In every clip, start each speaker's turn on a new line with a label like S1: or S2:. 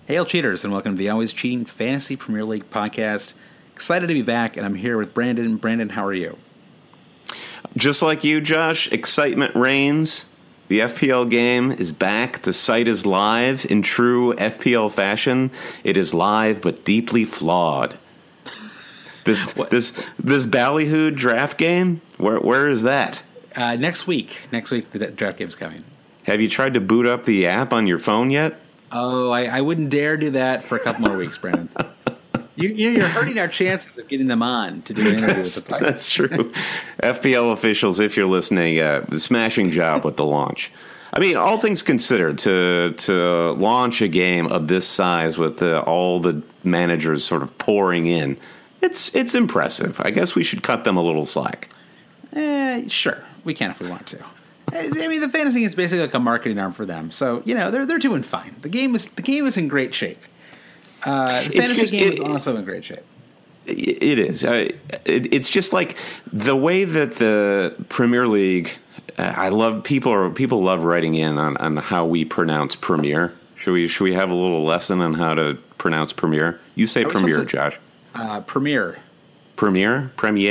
S1: Hail cheaters, and welcome to the Always Cheating Fantasy Premier League podcast. Excited to be back, and I'm here with Brandon. Brandon, how are you?
S2: Just like you, Josh, excitement reigns. The FPL game is back. The site is live in true FPL fashion. It is live, but deeply flawed. This ballyhoo draft game, where is that?
S1: Next week. Next week, the draft game's coming.
S2: Have you tried to boot up the app on your phone yet?
S1: Oh, I wouldn't dare do that for a couple more weeks, Brandon. You're hurting our chances of getting them on to do an interview with the podcast.
S2: That's true. FPL officials, if you're listening, smashing job with the launch. I mean, all things considered, to launch a game of this size with all the managers sort of pouring in, it's impressive. I guess we should cut them a little slack.
S1: Sure, we can if we want to. I mean, the fantasy is basically like a marketing arm for them, so they're doing fine. The game is in great shape. The fantasy game is also in great shape.
S2: It is. It's just like the way that the Premier League. I love people love writing in on how we pronounce Premier. Should we have a little lesson on how to pronounce Premier? You say Premier, Josh.
S1: Premier.
S2: Premier.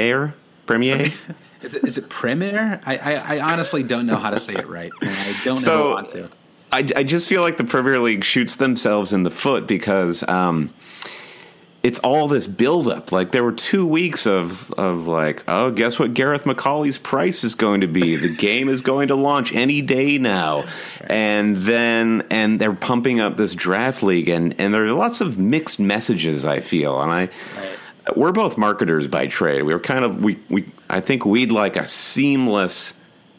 S1: Is it Premier? I honestly don't know how to say it right, and I don't know how to.
S2: I just feel like the Premier League shoots themselves in the foot because it's all this buildup. Like there were 2 weeks of like, oh, guess what Gareth McCauley's price is going to be? The game is going to launch any day now. And they're pumping up this draft league, and there are lots of mixed messages, I feel. And we're both marketers by trade. We were kind of I think we'd like a seamless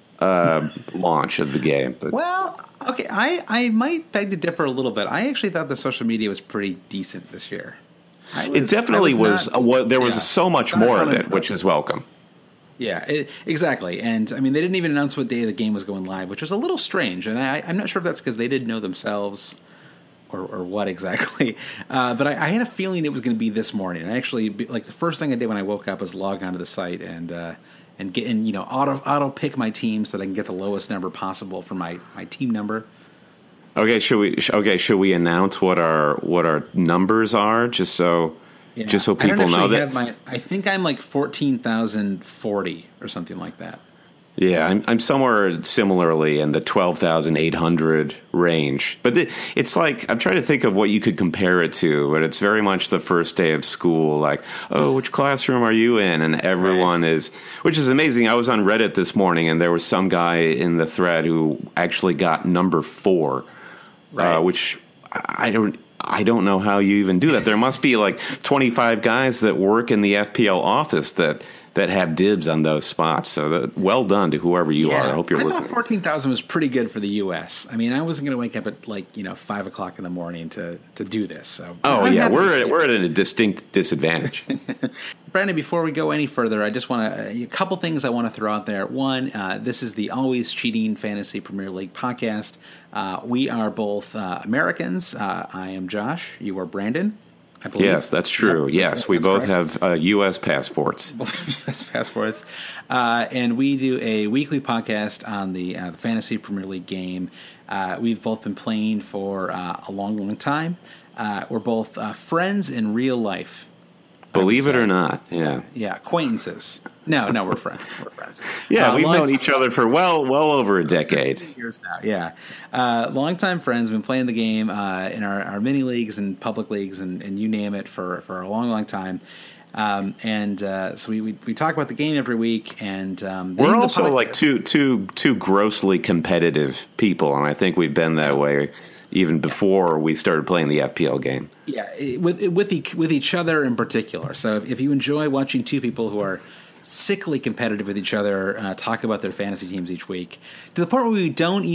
S2: launch of the game. But.
S1: Well, okay, I might beg to differ a little bit. I actually thought the social media was pretty decent this year.
S2: It definitely was. There was so much more of it, which is welcome.
S1: Yeah, exactly. And I mean, they didn't even announce what day the game was going live, which was a little strange. And I'm not sure if that's because they didn't know themselves or what exactly. But I had a feeling it was going to be this morning. I actually, like, the first thing I did when I woke up was log onto the site and get in, auto pick my team so that I can get the lowest number possible for my team number.
S2: Okay, should we announce what our numbers are just so people know that?
S1: I think I'm like 14,040 or something like that.
S2: Yeah, I'm somewhere similarly in the 12,800 range. But it's like, I'm trying to think of what you could compare it to, but it's very much the first day of school, like, oh, which classroom are you in? And everyone is, which is amazing. I was on Reddit this morning, and there was some guy in the thread who actually got number 4, which I don't know how you even do that. There must be like 25 guys that work in the FPL office that have dibs on those spots. So well done to whoever you are. I hope you're listening.
S1: I thought 14,000 was pretty good for the U.S. I mean, I wasn't going to wake up at 5 o'clock in the morning to do this. So
S2: we're at a distinct disadvantage.
S1: Brandon, before we go any further, I just want to a couple things I want to throw out there. One, this is the Always Cheating Fantasy Premier League podcast. We are both Americans. I am Josh. You are Brandon.
S2: Yes, that's true. Yes, we both have U.S. passports.
S1: Both U.S. passports. And we do a weekly podcast on the Fantasy Premier League game. We've both been playing for a long, long time. We're both friends in real life.
S2: Believe it or not, yeah.
S1: Yeah, acquaintances. No, we're friends. We're friends.
S2: Yeah, we've known each other for well over a decade.
S1: Years now, yeah. Longtime friends, been playing the game in our mini leagues and public leagues and you name it for a long, long time. So we talk about the game every week, and
S2: we're also like two grossly competitive people, and I think we've been that way even before we started playing the FPL game.
S1: Yeah, with each other in particular. So if you enjoy watching two people who are sickly competitive with each other talk about their fantasy teams each week, to the point where we don't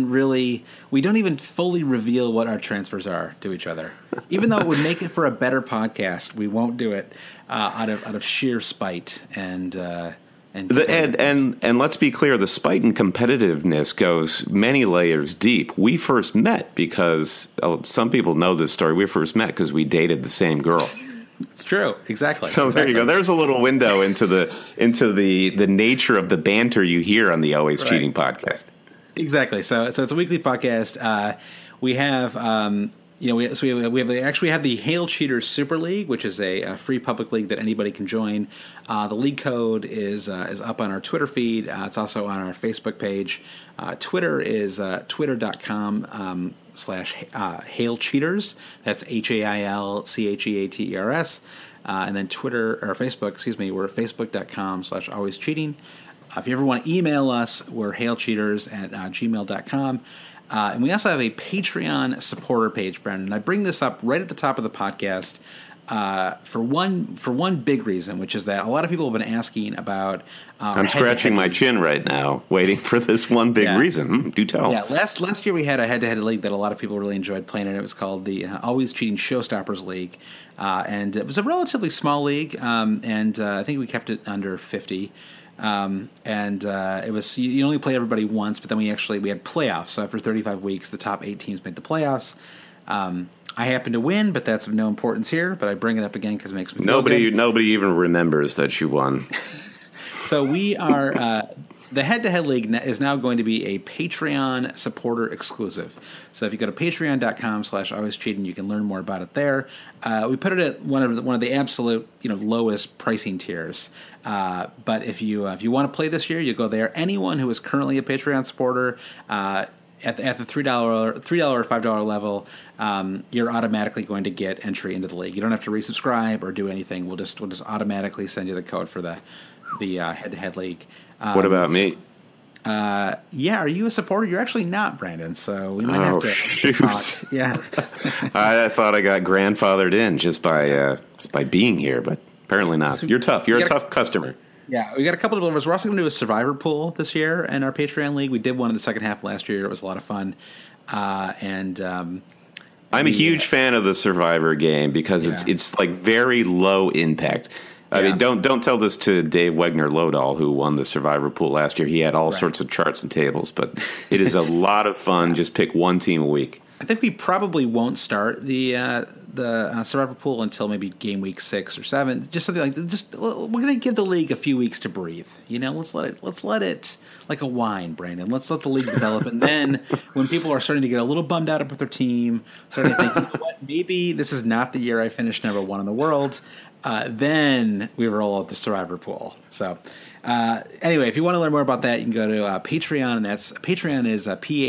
S1: even fully reveal what our transfers are to each other, even though it would make it for a better podcast, we won't do it out of sheer spite and
S2: let's be clear, the spite and competitiveness goes many layers deep. We first met because some people know this story. We first met because we dated the same girl.
S1: It's true, exactly.
S2: So there you go. There's a little window into the nature of the banter you hear on the Always Cheating podcast.
S1: Exactly. So it's a weekly podcast. We have we actually have the Hail Cheaters Super League, which is a free public league that anybody can join. The league code is up on our Twitter feed. It's also on our Facebook page. Twitter is twitter.com /Hail Cheaters. That's HAILCHEATERS. And then Twitter or Facebook, we're at facebook.com /always cheating. If you ever want to email us, we're hailcheaters@gmail.com. And we also have a Patreon supporter page, Brendan. I bring this up right at the top of the podcast for one big reason, which is that a lot of people have been asking about.
S2: I'm scratching my chin right now, waiting for this one big reason. Do tell.
S1: Yeah, last year we had a head-to-head league that a lot of people really enjoyed playing, and it was called the Always Cheating Showstoppers League, and it was a relatively small league, and I think we kept it under 50. It was you only play everybody once, but then we had playoffs. So after 35 weeks, the top 8 teams made the playoffs. I happen to win, but that's of no importance here. But I bring it up again because it makes me feel good.
S2: Nobody even remembers that you won.
S1: So we are the head-to-head league is now going to be a Patreon supporter exclusive. So if you go to patreon.com /alwayscheating, you can learn more about it there. We put it at one of the absolute lowest pricing tiers. But if you want to play this year, you go there. Anyone who is currently a Patreon supporter at the $3 or $5 level, you're automatically going to get entry into the league. You don't have to resubscribe or do anything. We'll just automatically send you the code for the head-to-head league.
S2: What about me?
S1: Are you a supporter? You're actually not, Brandon. So we might have to.
S2: Shoot.
S1: Yeah.
S2: I thought I got grandfathered in just by being here, but apparently not. So you're tough. You're a tough customer.
S1: Yeah, we got a couple of delivers. We're also going to do a survivor pool this year in our Patreon league. We did one in the second half last year. It was a lot of fun. I'm
S2: a huge fan of the survivor game because it's like very low impact. I mean, don't tell this to Dave Wegner-Lodahl, who won the Survivor pool last year. He had all sorts of charts and tables, but it is a lot of fun. Just pick one team a week.
S1: I think we probably won't start the Survivor pool until maybe game week 6 or 7. Just something like that. We're going to give the league a few weeks to breathe. Let's let it like a wine, Brandon. Let's let the league develop, and then when people are starting to get a little bummed out with their team, starting to think, you know what, maybe this is not the year I finished number 1 in the world. Then we roll out the Survivor pool. So anyway, if you want to learn more about that, you can go to Patreon, and Patreon is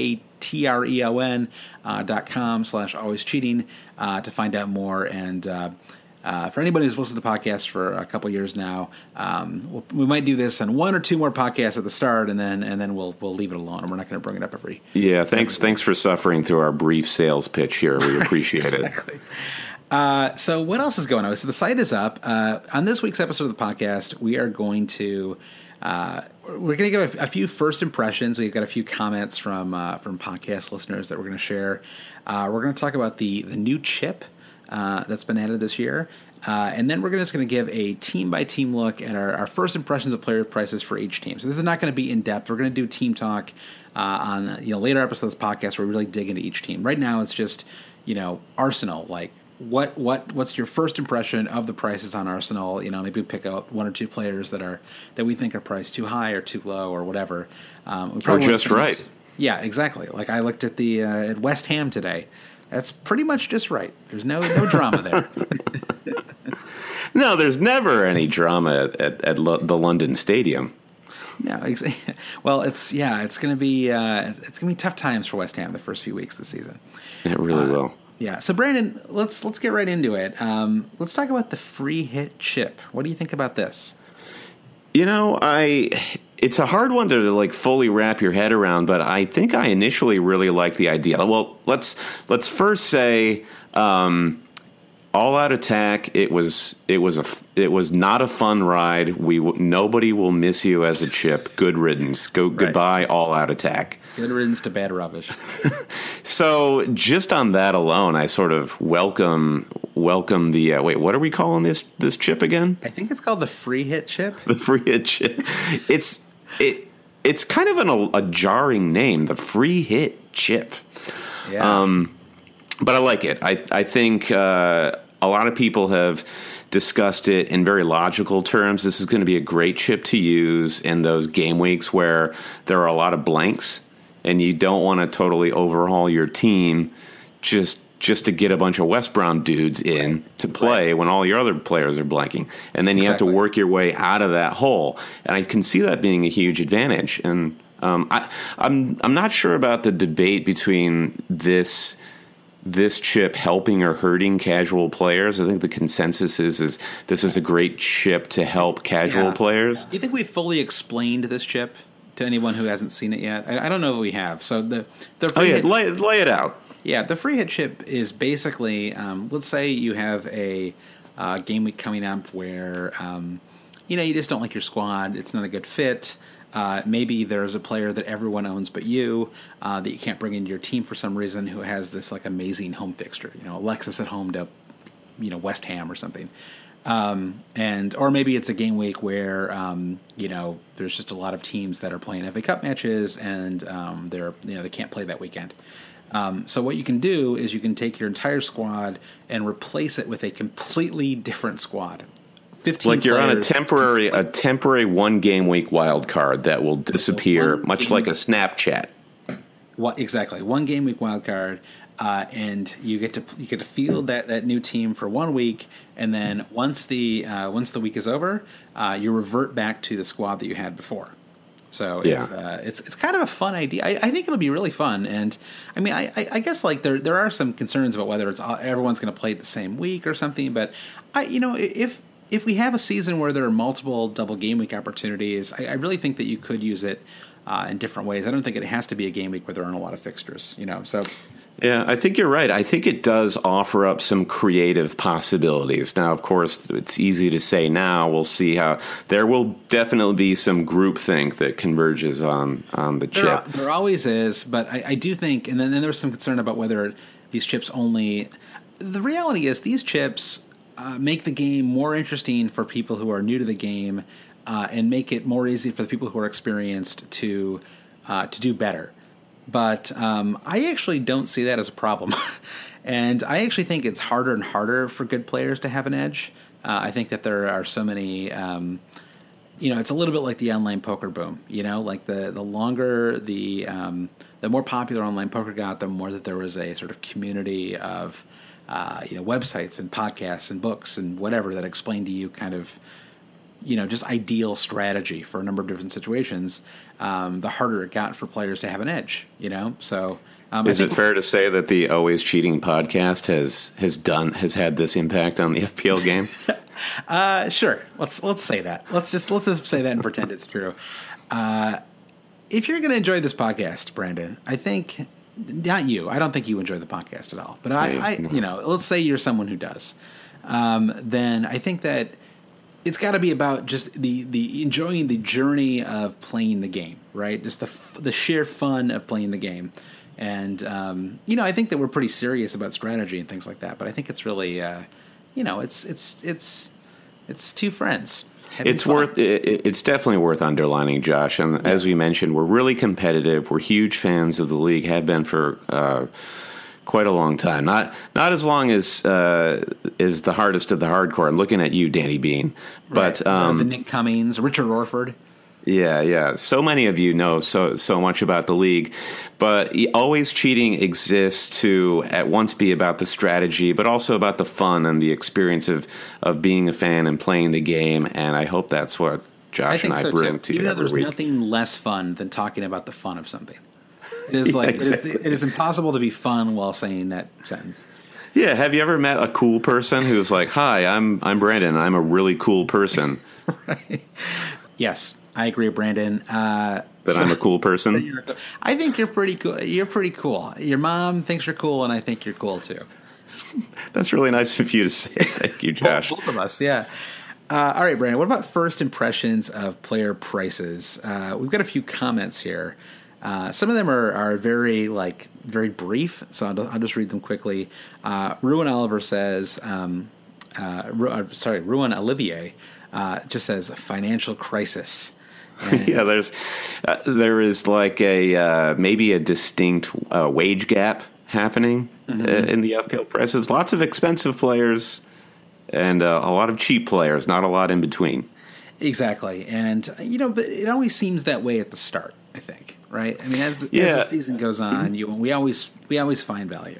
S1: patreon.com /alwayscheating to find out more. And for anybody who's listened to the podcast for a couple years now, we might do this on 1 or 2 more podcasts at the start, and then we'll leave it alone, and we're not going to bring it up every. Yeah,
S2: thanks for suffering through our brief sales pitch here. We appreciate
S1: exactly. So what else is going on? So the site is up. On this week's episode of the podcast, we are going to give a few first impressions. We've got a few comments from podcast listeners that we're going to share. We're going to talk about the new chip that's been added this year. And then we're just going to give a team-by-team look at our first impressions of player prices for each team. So this is not going to be in-depth. We're going to do team talk on later episodes of this podcast where we really dig into each team. Right now it's just Arsenal, like what's your first impression of the prices on Arsenal? Maybe we pick out 1 or 2 players that we think are priced too high or too low or whatever.
S2: Or just right.
S1: Yeah, exactly. Like I looked at at West Ham today. That's pretty much just right. There's no drama there.
S2: No, there's never any drama at the London Stadium.
S1: No, well, it's going to be tough times for West Ham the first few weeks of the season.
S2: It really will.
S1: Yeah. So Brandon, let's get right into it. Let's talk about the free hit chip. What do you think about this?
S2: It's a hard one to fully wrap your head around, but I think I initially really liked the idea. Well, let's first say All Out Attack. It was not a fun ride. Nobody will miss you as a chip. Good riddance. Goodbye, All Out Attack.
S1: Good riddance to bad rubbish.
S2: So just on that alone, I sort of welcome the what are we calling this chip again?
S1: I think it's called the free hit chip.
S2: The free hit chip. It's kind of a jarring name, the free hit chip.
S1: Yeah.
S2: But I like it. I think a lot of people have discussed it in very logical terms. This is going to be a great chip to use in those game weeks where there are a lot of blanks and you don't want to totally overhaul your team. Just just to get a bunch of West Brown dudes in to play when all your other players are blanking. And then you have to work your way out of that hole. And I can see that being a huge advantage. And I'm not sure about the debate between this chip helping or hurting casual players. I think the consensus is this is a great chip to help casual players.
S1: Do you think we've fully explained this chip to anyone who hasn't seen it yet? I don't know if we have. So the free hit,
S2: lay it out.
S1: Yeah, the free hit chip is basically, let's say you have a game week coming up where you just don't like your squad. It's not a good fit. Maybe there's a player that everyone owns but you that you can't bring into your team for some reason who has this like amazing home fixture. Alexis at home to West Ham or something. Or maybe it's a game week where there's just a lot of teams that are playing FA Cup matches and they can't play that weekend. So what you can do is you can take your entire squad and replace it with a completely different squad. 15
S2: like you're
S1: players.
S2: On a temporary 1 game week wild card that will disappear, much like a Snapchat.
S1: What exactly? 1 game week wild card, and you get to field that new team for 1 week, and then once the week is over, you revert back to the squad that you had before. So it's kind of a fun idea. I think it'll be really fun, and I mean I guess like there are some concerns about whether everyone's going to play it the same week or something, but if we have a season where there are multiple double game week opportunities, I really think that you could use it in different ways. I don't think it has to be a game week where there aren't a lot of fixtures, So
S2: yeah, I think you're right. I think it does offer up some creative possibilities. Now, of course, it's easy to say now. We'll see how there will definitely be some groupthink that converges on the chip.
S1: There always is, but I do think, and then there's some concern about whether these chips only. The reality is these chips make the game more interesting for people who are new to the game, and make it more easy for the people who are experienced to do better. But I actually don't see that as a problem. And I actually think it's harder and harder for good players to have an edge. I think that there are so many, it's a little bit like the online poker boom. Like the longer the more popular online poker got, the more that there was a sort of community of websites and podcasts and books and whatever that explained to you kind of just ideal strategy for a number of different situations. The harder it got for players to have an edge. So
S2: is it fair to say that the Always Cheating podcast has had this impact on the FPL game?
S1: Sure. Let's say that. Let's just say that and pretend it's true. If you're going to enjoy this podcast, Brandon, I think not you. I don't think you enjoy the podcast at all. But let's say you're someone who does. Then I think that it's got to be about just the enjoying the journey of playing the game, right? Just the sheer fun of playing the game. And I think that we're pretty serious about strategy and things like that. But I think it's really, it's two friends.
S2: It's definitely worth underlining, Josh. And as we mentioned, we're really competitive. We're huge fans of the league. Have been for quite a long time. Not as long as is the hardest of the hardcore. I'm looking at you, Danny Bean. But
S1: the Nick Cummings, Richard Orford.
S2: Yeah. So many of you know so much about the league, but Always Cheating exists to at once be about the strategy, but also about the fun and the experience of being a fan and playing the game. And I hope that's what Josh and I bring to you
S1: every
S2: every week.
S1: There's nothing less fun than talking about the fun of something. It is like exactly. It is impossible to be fun while saying that sentence.
S2: Yeah, have you ever met a cool person who's like, "Hi, I'm Brandon. I'm a really cool person."
S1: Right. Yes, I agree, Brandon.
S2: I'm a cool person.
S1: I think you're pretty cool. You're pretty cool. Your mom thinks you're cool, and I think you're cool too.
S2: That's really nice of you to say. Thank you, Josh.
S1: Both of us, yeah. All right, Brandon. What about first impressions of player prices? We've got a few comments here. Some of them are very brief, so I'll just read them quickly. Ruin Oliver says, Ruin Olivier just says financial crisis. And
S2: yeah, there is like a maybe a distinct wage gap happening in the FPL prices. Lots of expensive players and a lot of cheap players, not a lot in between.
S1: Exactly, and but it always seems that way at the start, I think. Right? I mean, as the season goes on, we always find value.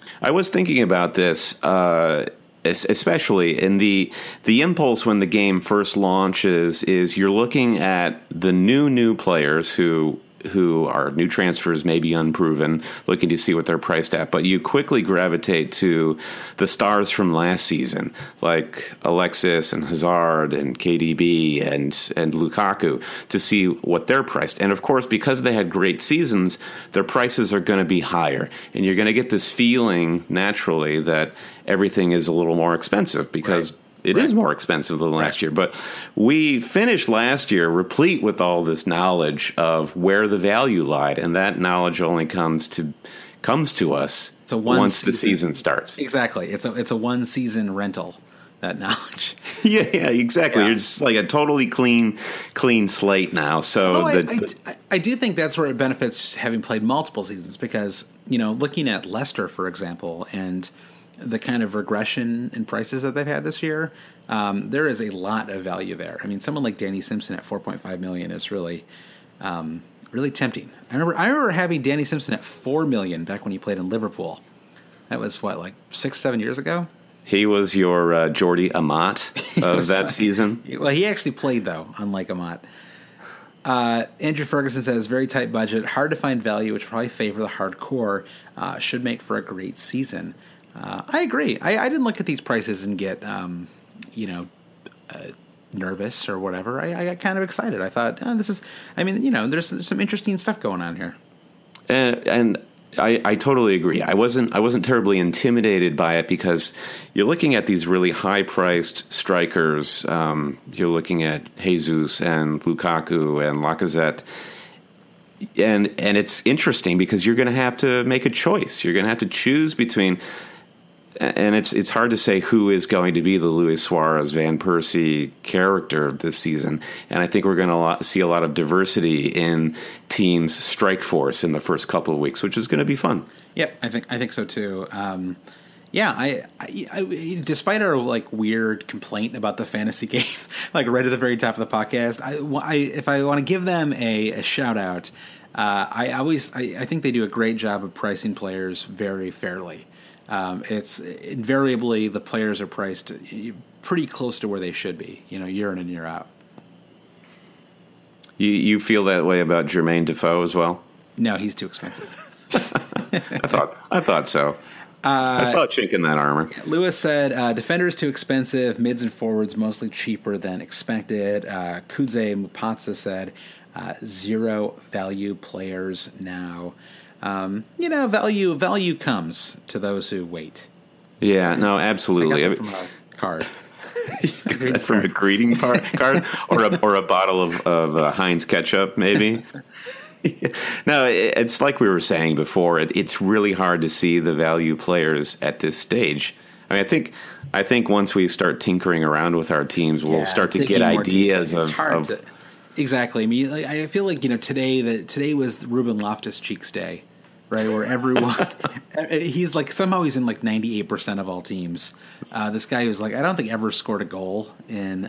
S2: I was thinking about this, especially in the impulse when the game first launches is you're looking at the new players who are new transfers, maybe unproven, looking to see what they're priced at. But you quickly gravitate to the stars from last season, like Alexis and Hazard and KDB and Lukaku, to see what they're priced. And of course, because they had great seasons, their prices are going to be higher. And you're going to get this feeling naturally that everything is a little more expensive because it is more expensive than last year. But we finished last year replete with all this knowledge of where the value lied, and that knowledge only comes to us once the season starts.
S1: Exactly. It's a one season rental, that knowledge.
S2: Yeah, exactly. Yeah. You're just like a totally clean slate now. So
S1: I do think that's where it benefits having played multiple seasons because, looking at Leicester, for example, and the kind of regression in prices that they've had this year, there is a lot of value there. I mean, someone like Danny Simpson at $4.5 million is really, really tempting. I remember having Danny Simpson at $4 million back when he played in Liverpool. That was like 6-7 years ago.
S2: He was your Jordi Amat of that season.
S1: Well, he actually played though, unlike Amat. Andrew Ferguson says, very tight budget, hard to find value, which probably favor the hardcore, should make for a great season. I agree. I didn't look at these prices and get, nervous or whatever. I got kind of excited. I thought, there's some interesting stuff going on here.
S2: And I totally agree. I wasn't terribly intimidated by it because you're looking at these really high-priced strikers. You're looking at Jesus and Lukaku and Lacazette. And it's interesting because you're going to have to make a choice. You're going to have to choose between... And it's hard to say who is going to be the Luis Suarez, Van Persie character this season. And I think we're going to see a lot of diversity in teams' strike force in the first couple of weeks, which is going to be fun.
S1: Yep, I think so too. I despite our weird complaint about the fantasy game, right at the very top of the podcast, if I want to give them a shout out, I think they do a great job of pricing players very fairly. It's invariably the players are priced pretty close to where they should be, year in and year out.
S2: You feel that way about Jermaine Defoe as well?
S1: No, he's too expensive.
S2: I thought so. I saw a chink in that armor.
S1: Lewis said, defenders too expensive, mids and forwards mostly cheaper than expected. Kudze Mupatsa said, zero value players now. Value comes to those who wait.
S2: Yeah, no, absolutely.
S1: I got that from a card.
S2: From a greeting card or a bottle of Heinz ketchup, maybe. No, it's like we were saying before. It's really hard to see the value players at this stage. I mean, I think once we start tinkering around with our teams, we'll start to get ideas of.
S1: Exactly. I mean, I feel like today was Ruben Loftus-Cheek's day. Right, where everyone, he's somehow he's in 98% of all teams. This guy who's I don't think ever scored a goal in.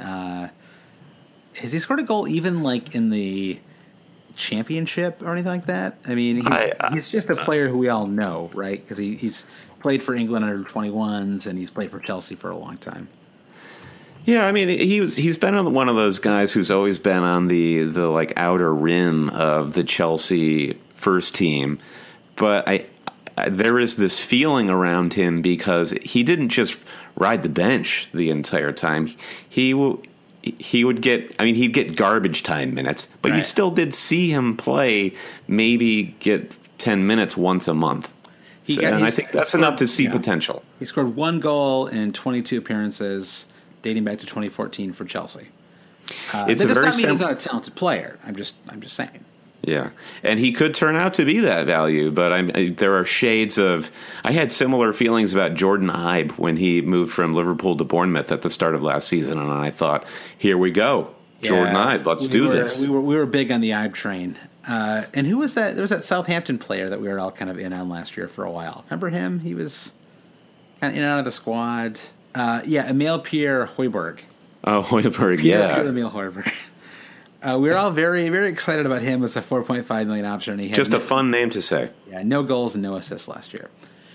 S1: Has he scored a goal even in the championship or anything like that? I mean, he's just a player who we all know, right? Because he's played for England under 21s and he's played for Chelsea for a long time.
S2: Yeah, I mean, he's been one of those guys who's always been on the outer rim of the Chelsea first team. But there is this feeling around him because he didn't just ride the bench the entire time. He would get, he'd get garbage time minutes, but you still did see him play, maybe get 10 minutes once a month. I think that's enough to see potential.
S1: He scored 1 goal in 22 appearances dating back to 2014 for Chelsea. That does not mean he's not a talented player. I'm just saying.
S2: Yeah, and he could turn out to be that value, but there are shades of... I had similar feelings about Jordan Ibe when he moved from Liverpool to Bournemouth at the start of last season, and I thought, here we go, Jordan Ibe, let's do this.
S1: We were big on the Ibe train. And who was that? There was that Southampton player that we were all kind of in on last year for a while. Remember him? He was kind of in and out of the squad. Emile Pierre Højbjerg.
S2: Oh, Højbjerg, yeah.
S1: Emile Højbjerg. We were all very, very excited about him as a $4.5 million option. He had
S2: just a fun name to say.
S1: Yeah, no goals and no assists last year.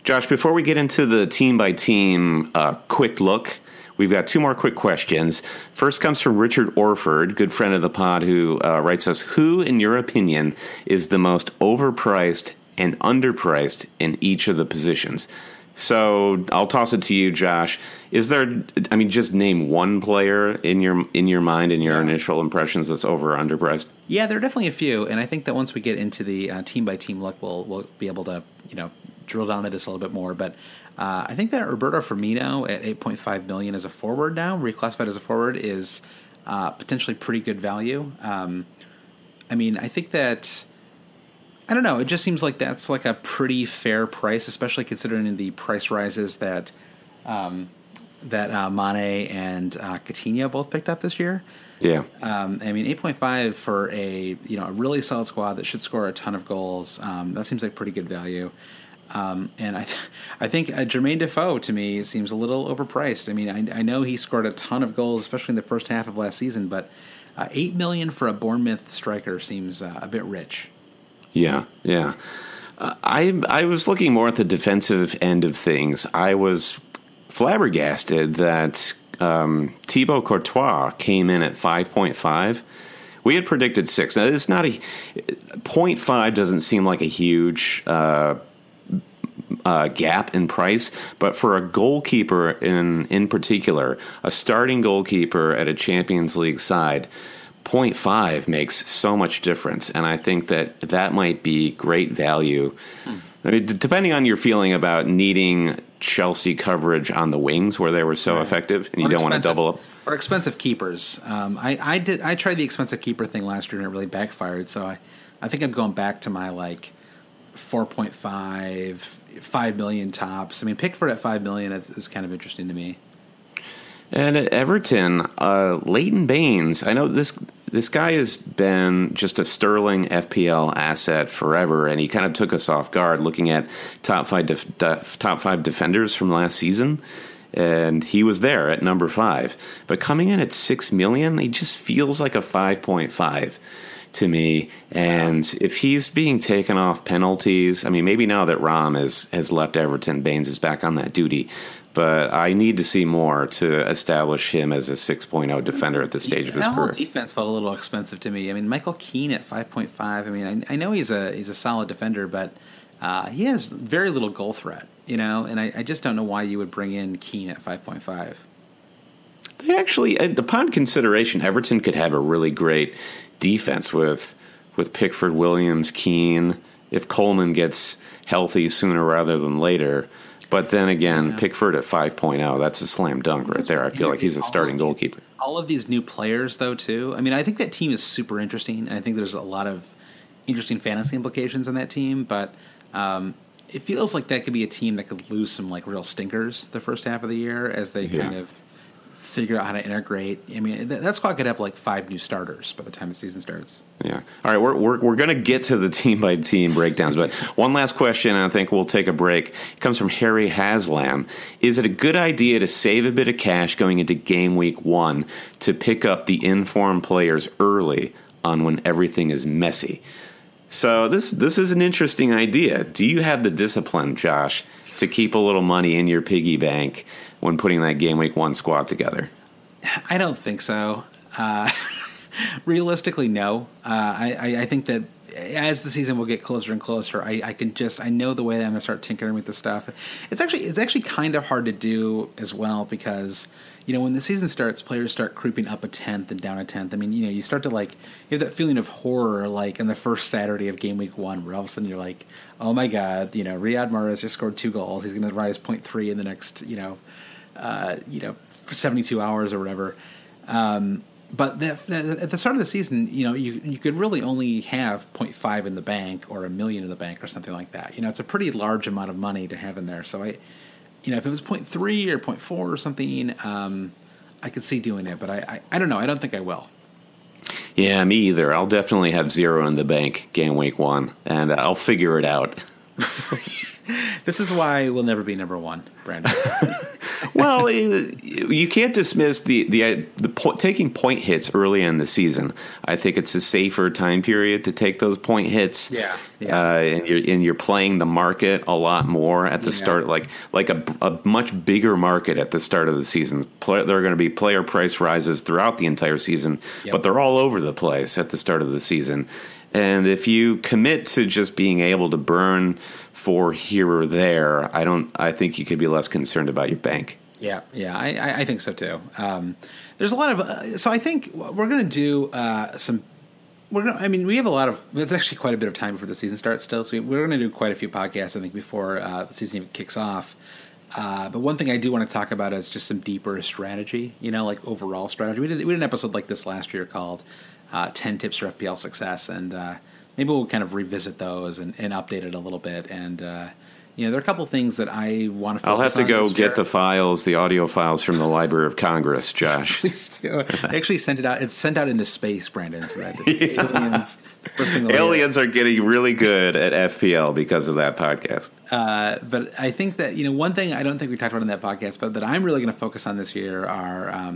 S2: Josh, before we get into the team-by-team quick look, we've got two more quick questions. First comes from Richard Orford, good friend of the pod, who writes us, who, in your opinion, is the most overpriced and underpriced in each of the positions? So I'll toss it to you, Josh. Is there, I mean, just name one player in your mind, in your initial impressions, that's over or underpriced?
S1: Yeah, there are definitely a few, and I think that once we get into the team-by-team look, we'll be able to, drill down into this a little bit more. But I think that Roberto Firmino at $8.5 million as a forward now, reclassified as a forward, is potentially pretty good value. I think that, I don't know, it just seems like that's like a pretty fair price, especially considering the price rises that Mane and Coutinho both picked up this year.
S2: Yeah.
S1: 8.5 for a really solid squad that should score a ton of goals. That seems like pretty good value. And I think Jermaine Defoe to me seems a little overpriced. I mean, I know he scored a ton of goals, especially in the first half of last season, but $8 million for a Bournemouth striker seems a bit rich.
S2: Yeah. I was looking more at the defensive end of things. I was flabbergasted that Thibaut Courtois came in at 5.5. We had predicted 6. Now, it's not 0.5 doesn't seem like a huge gap in price, but for a goalkeeper in particular, a starting goalkeeper at a Champions League side, 0.5 makes so much difference, and I think that might be great value. I mean, depending on your feeling about needing Chelsea coverage on the wings where they were so effective, and you don't want to double up.
S1: Or expensive keepers. I tried the expensive keeper thing last year and it really backfired. So I think I'm going back to my 4.5, 5 million tops. I mean, Pickford at 5 million is kind of interesting to me.
S2: And at Everton, Leighton Baines, I know this guy has been just a sterling FPL asset forever, and he kind of took us off guard looking at top five defenders from last season, and he was there at number 5. But coming in at 6 million, he just feels like a 5.5 to me. And if he's being taken off penalties, I mean, maybe now that Ram has left Everton, Baines is back on that duty. But I need to see more to establish him as a 6.0 defender at this stage of his career.
S1: That whole defense felt a little expensive to me. I mean, Michael Keane at 5.5. I mean, I know he's a solid defender, but he has very little goal threat, and I just don't know why you would bring in Keane at 5.5.
S2: They actually, upon consideration, Everton could have a really great defense with Pickford, Williams, Keane, if Coleman gets healthy sooner rather than later. But then again, Pickford at 5.0, that's a slam dunk right there. I feel like he's a starting goalkeeper.
S1: All of these new players, though, too. I mean, I think that team is super interesting, and I think there's a lot of interesting fantasy implications in that team. But it feels like that could be a team that could lose some real stinkers the first half of the year as they kind of figure out how to integrate. I mean, that squad could have 5 new starters by the time the season starts.
S2: Yeah. All right, we're going to get to the team-by-team breakdowns, but one last question, and I think we'll take a break. It comes from Harry Haslam. Is it a good idea to save a bit of cash going into game week 1 to pick up the informed players early on when everything is messy? So this is an interesting idea. Do you have the discipline, Josh, to keep a little money in your piggy bank when putting that game week 1 squad together?
S1: I don't think so. Realistically, no. I think that as the season will get closer and closer, I know the way that I'm going to start tinkering with the stuff. It's actually kind of hard to do as well because when the season starts, players start creeping up a tenth and down a tenth. I mean, you start to you have that feeling of horror in the first Saturday of game week 1, where all of a sudden you're like, oh my god, Riyad Mahrez just scored 2 goals. He's going to rise 0.3 in the next 72 hours or whatever. But at the start of the season, you could really only have 0.5 in the bank or $1 million in the bank or something like that. It's a pretty large amount of money to have in there. So if it was 0.3 or 0.4 or something, I could see doing it. But I don't know. I don't think I will.
S2: Yeah, me either. I'll definitely have 0 in the bank game week 1, and I'll figure it out.
S1: This is why we'll never be number 1, Brandon.
S2: Well, you can't dismiss taking point hits early in the season. I think it's a safer time period to take those point hits.
S1: Yeah.
S2: And you're playing the market a lot more at the start, like a much bigger market at the start of the season. There are going to be player price rises throughout the entire season, but they're all over the place at the start of the season. And if you commit to just being able to burn for here or there, I think you could be less concerned about your bank.
S1: Yeah, I think so too. There's a lot of so I think we're going to do some. We have a lot of. It's actually quite a bit of time before the season starts still, so we're going to do quite a few podcasts, I think, before the season even kicks off. But one thing I do want to talk about is just some deeper strategy. Like overall strategy. We did an episode like this last year called 10 Tips for FPL Success, and maybe we'll kind of revisit those and update it a little bit. And there are a couple things that I want to focus on.
S2: I'll have to go get the audio files from the Library of Congress, Josh.
S1: Please do. I actually sent it out. It's sent out into space, Brandon, so that
S2: aliens are getting really good at FPL because of that podcast.
S1: But I think that, one thing I don't think we talked about in that podcast, but that I'm really going to focus on this year are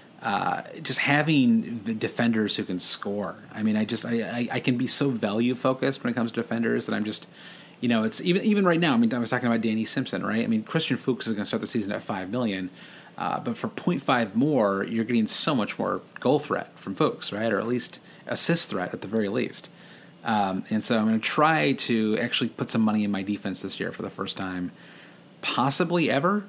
S1: just having the defenders who can score. I mean, I can be so value focused when it comes to defenders that I'm just, it's even right now. I mean, I was talking about Danny Simpson, right? I mean, Christian Fuchs is going to start the season at $5 million, but for 0.5 more, you're getting so much more goal threat from Fuchs, right? Or at least assist threat at the very least. And so I'm going to try to actually put some money in my defense this year for the first time, possibly ever.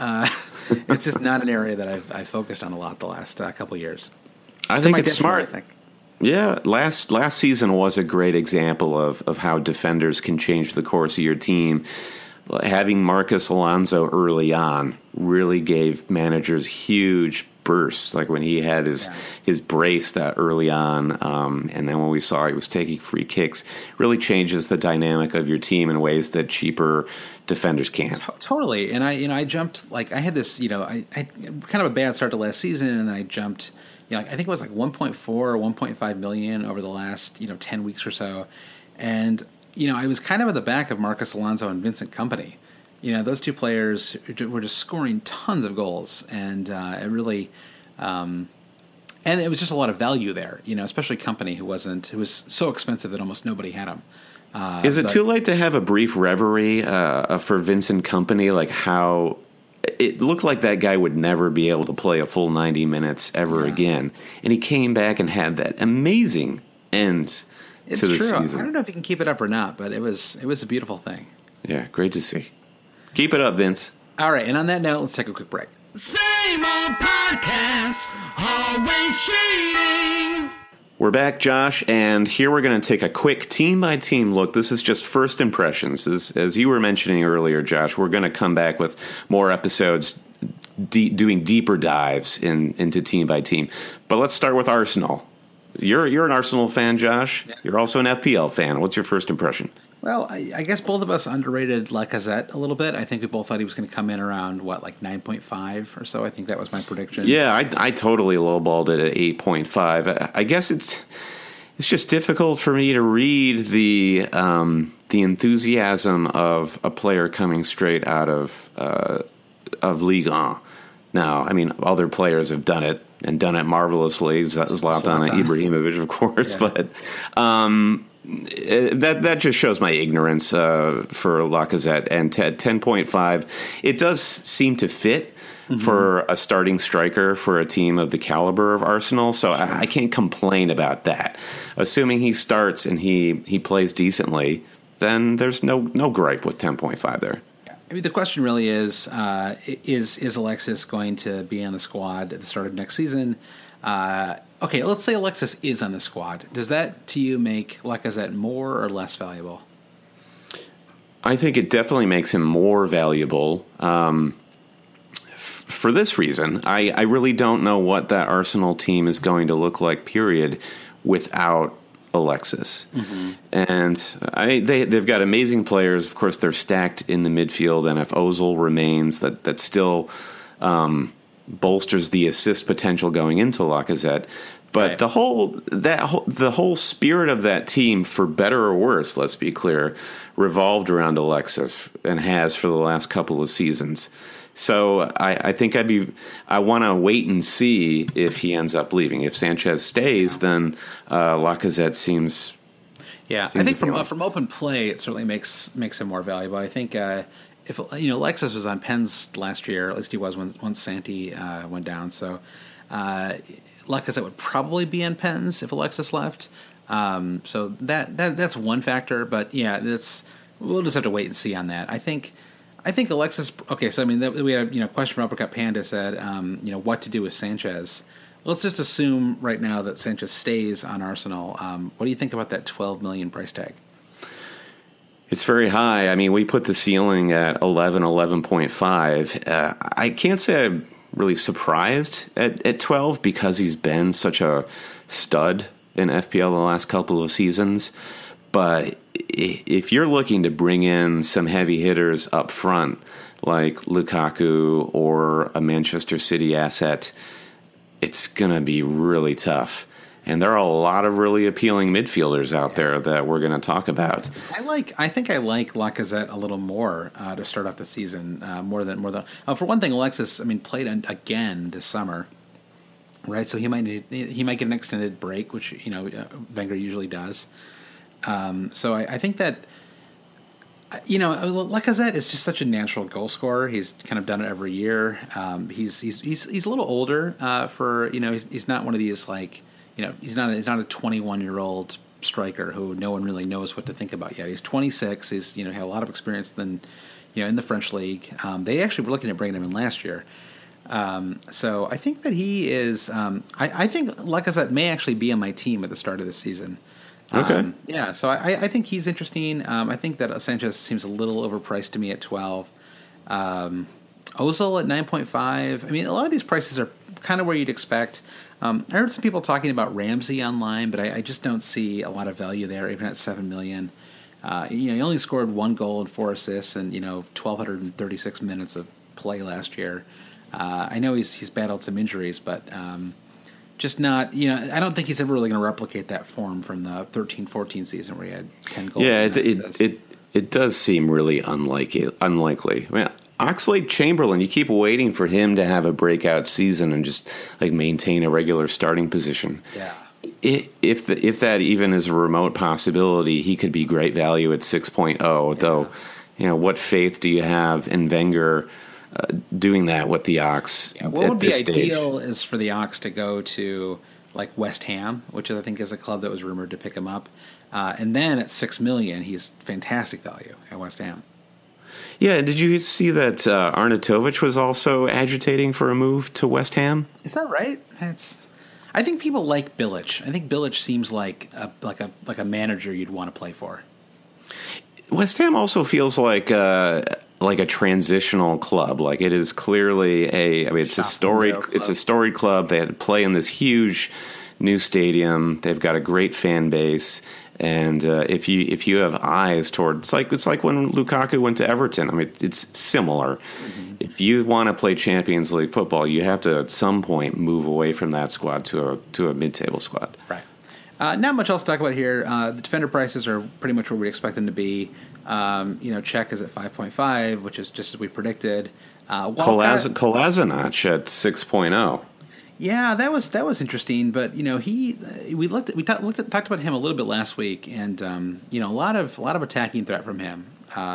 S1: It's just not an area that I've focused on a lot the last couple of years.
S2: I think it's smart.
S1: I think.
S2: Yeah, last season was a great example of how defenders can change the course of your team. Having Marcus Alonso early on really gave managers huge bursts, like when he had his brace that early on, and then when we saw he was taking free kicks, really changes the dynamic of your team in ways that cheaper defenders can't.
S1: Totally, and I jumped, like I had this, I kind of a bad start to last season, and then I jumped. I think it was like 1.4 or 1.5 million over the last 10 weeks or so, and I was kind of at the back of Marcus Alonso and Vincent Kompany. Those two players were just scoring tons of goals, and it really, and it was just a lot of value there. Especially Kompany, who was so expensive that almost nobody had him.
S2: Is it too late to have a brief reverie for Vincent Kompany, like how? It looked like that guy would never be able to play a full 90 minutes ever again. And he came back and had that amazing end to the season.
S1: I don't know if he can keep it up or not, but it was a beautiful thing.
S2: Yeah, great to see. Keep it up, Vince.
S1: All right, and on that note, let's take a quick break.
S3: Same old podcast, always cheating.
S2: We're back, Josh, and here we're going to take a quick team-by-team look. This is just first impressions. As you were mentioning earlier, Josh, we're going to come back with more episodes doing deeper dives into team-by-team. But let's start with Arsenal. You're an Arsenal fan, Josh. Yeah. You're also an FPL fan. What's your first impression?
S1: Well, I guess both of us underrated Lacazette a little bit. I think we both thought he was going to come in around, 9.5 or so. I think that was my prediction.
S2: Yeah, I totally lowballed it at 8.5. I guess it's just difficult for me to read the enthusiasm of a player coming straight out of Ligue 1. Now, I mean, other players have done it and done it marvelously. Zlatan Ibrahimovic, of course, yeah. But that just shows my ignorance for Lacazette. And at 10.5, it does seem to fit for a starting striker for a team of the caliber of Arsenal. So I can't complain about that. Assuming he starts and he plays decently, then there's no gripe with 10.5 there.
S1: I mean, the question really is Alexis going to be on the squad at the start of next season? Okay, let's say Alexis is on the squad. Does that, to you, make Lacazette more or less valuable?
S2: I think it definitely makes him more valuable. For this reason, I really don't know what that Arsenal team is going to look like, period, without Alexis. And they've got amazing players. Of course, they're stacked in the midfield, and if Ozil remains, that still bolsters the assist potential going into Lacazette. But right. the whole spirit of that team, for better or worse, let's be clear, revolved around Alexis and has for the last couple of seasons. So I think I want to wait and see if he ends up leaving. If Sanchez stays, then Lacazette seems.
S1: Yeah, I think from open play, it certainly makes him more valuable. I think if Alexis was on Penn's last year, at least he was once Santi went down. So Lacazette would probably be on Penn's if Alexis left. So that's one factor, but yeah, we'll just have to wait and see on that. I think Alexis. Okay, so I mean, we had a question from Uppercut Panda said, what to do with Sanchez. Let's just assume right now that Sanchez stays on Arsenal. What do you think about that 12 million price tag?
S2: It's very high. I mean, we put the ceiling at 11.5. I can't say I'm really surprised at 12 because he's been such a stud in FPL the last couple of seasons. But if you're looking to bring in some heavy hitters up front, like Lukaku or a Manchester City asset, it's going to be really tough. And there are a lot of really appealing midfielders out there that we're going to talk about.
S1: I think I like Lacazette a little more to start off the season. More than for one thing, Alexis, played again this summer, right? So he might get an extended break, which Wenger usually does. So I think that Lacazette is just such a natural goal scorer. He's kind of done it every year. He's a little older he's not one of these he's not a 21-year-old striker who no one really knows what to think about yet. He's 26. He's had a lot of experience in the French league. They actually were looking at bringing him in last year. So I think that he is. I think Lacazette may actually be on my team at the start of the season.
S2: Okay.
S1: So I think he's interesting. I think that Sanchez seems a little overpriced to me at 12. Ozil at 9.5. A lot of these prices are kind of where you'd expect. I heard some people talking about Ramsey online, but I just don't see a lot of value there, even at 7 million. He only scored 1 goal and 4 assists in 1,236 minutes of play last year. I know he's battled some injuries, but just not, I don't think he's ever really going to replicate that form from the 13-14 season where he had 10 goals.
S2: Yeah, it does seem really unlikely. Oxlade-Chamberlain, you keep waiting for him to have a breakout season and just maintain a regular starting position.
S1: Yeah.
S2: If that even is a remote possibility, he could be great value at 6.0. Though, what faith do you have in Wenger doing that with the Ox?
S1: Yeah, what would be ideal is for the Ox to go to West Ham, which I think is a club that was rumored to pick him up, and then at 6 million, he's fantastic value at West Ham.
S2: Yeah, did you see that Arnautovic was also agitating for a move to West Ham?
S1: Is that right? I think people like Bilic. I think Bilic seems like a manager you'd want to play for.
S2: West Ham also feels like a transitional club. It is clearly it's a storied club. They had to play in this huge new stadium. They've got a great fan base. And if you have eyes toward, it's like when Lukaku went to Everton. It's similar. Mm-hmm. If you want to play Champions League football, you have to at some point move away from that squad to a mid-table squad.
S1: Right. Not much else to talk about here. The defender prices are pretty much where we expect them to be. Czech is at 5.5, which is just as we predicted.
S2: Kolasinac at 6.0.
S1: Yeah, that was interesting, but we talked about him a little bit last week, and a lot of attacking threat from him.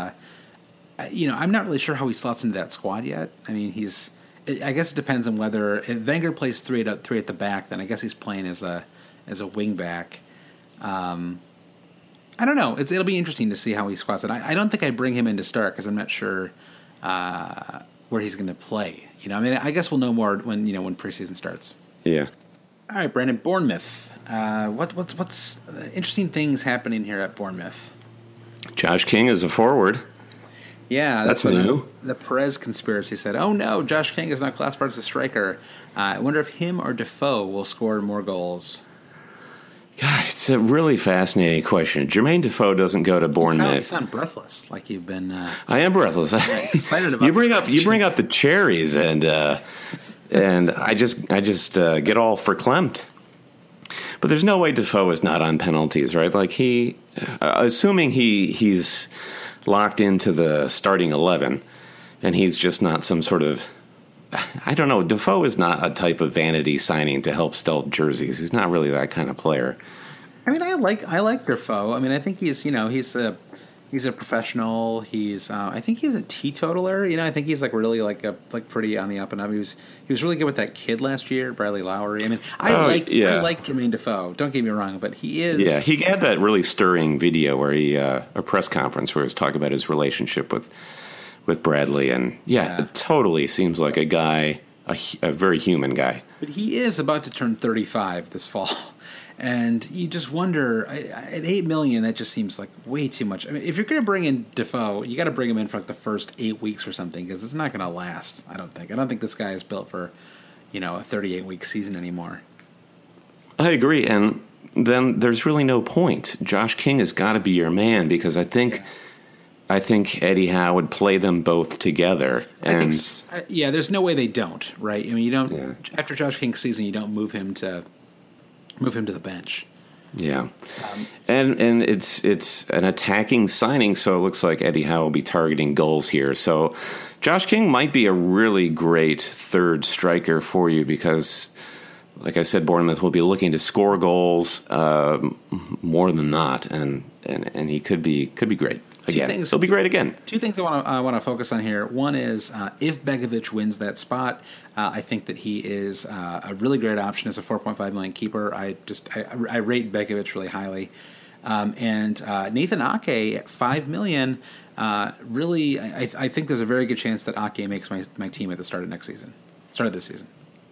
S1: I'm not really sure how he slots into that squad yet. I guess it depends on whether if Wenger plays three at the back, then I guess he's playing as a wing back. I don't know. It'll be interesting to see how he squats it. I don't think I'd bring him in to start because I'm not sure where he's going to play. I guess we'll know more when preseason starts.
S2: Yeah.
S1: All right, Brandon. Bournemouth. What's interesting things happening here at Bournemouth?
S2: Josh King is a forward.
S1: Yeah,
S2: that's new.
S1: The Perez conspiracy said, "Oh no, Josh King is not classified as a striker. I wonder if him or Defoe will score more goals."
S2: God, it's a really fascinating question. Jermaine Defoe doesn't go to Bournemouth.
S1: You sound breathless, like you've been.
S2: I am breathless.
S1: Excited about
S2: you bring up the cherries, and I just get all verklempt. But there's no way Defoe is not on penalties, right? Assuming he's locked into the starting 11, and he's just not some sort of, I don't know. Defoe is not a type of vanity signing to help sell jerseys. He's not really that kind of player.
S1: I mean, I like Defoe. I mean, I think he's a professional. I think he's a teetotaler. I think he's really pretty on the up and up. He was really good with that kid last year, Bradley Lowry. I mean, I like Jermaine Defoe. Don't get me wrong, but he is.
S2: Yeah, he had that really stirring video where a press conference where he was talking about his relationship with Bradley, and it totally seems like a guy, a very human guy.
S1: But he is about to turn 35 this fall. And you just wonder, at $8 million, that just seems like way too much. I mean, if you're going to bring in Defoe, you got to bring him in for the first 8 weeks or something, because it's not going to last. I don't think this guy is built for, a 38-week season anymore.
S2: I agree, and then there's really no point. Josh King has got to be your man, because I think Eddie Howe would play them both together. And
S1: there's no way they don't, right? I mean, you don't after Josh King's season, you don't move him to the bench.
S2: Yeah. And it's an attacking signing, so it looks like Eddie Howe will be targeting goals here. So Josh King might be a really great third striker for you because, like I said, Bournemouth will be looking to score goals more than not, and he could be great. Again, he'll be great again.
S1: Two things I want to focus on here. One is if Begovic wins that spot, I think that he is a really great option as a $4.5 million keeper. I rate Begovic really highly, and Nathan Ake at $5 million. Really, I think there's a very good chance that Ake makes my team at the start of this season.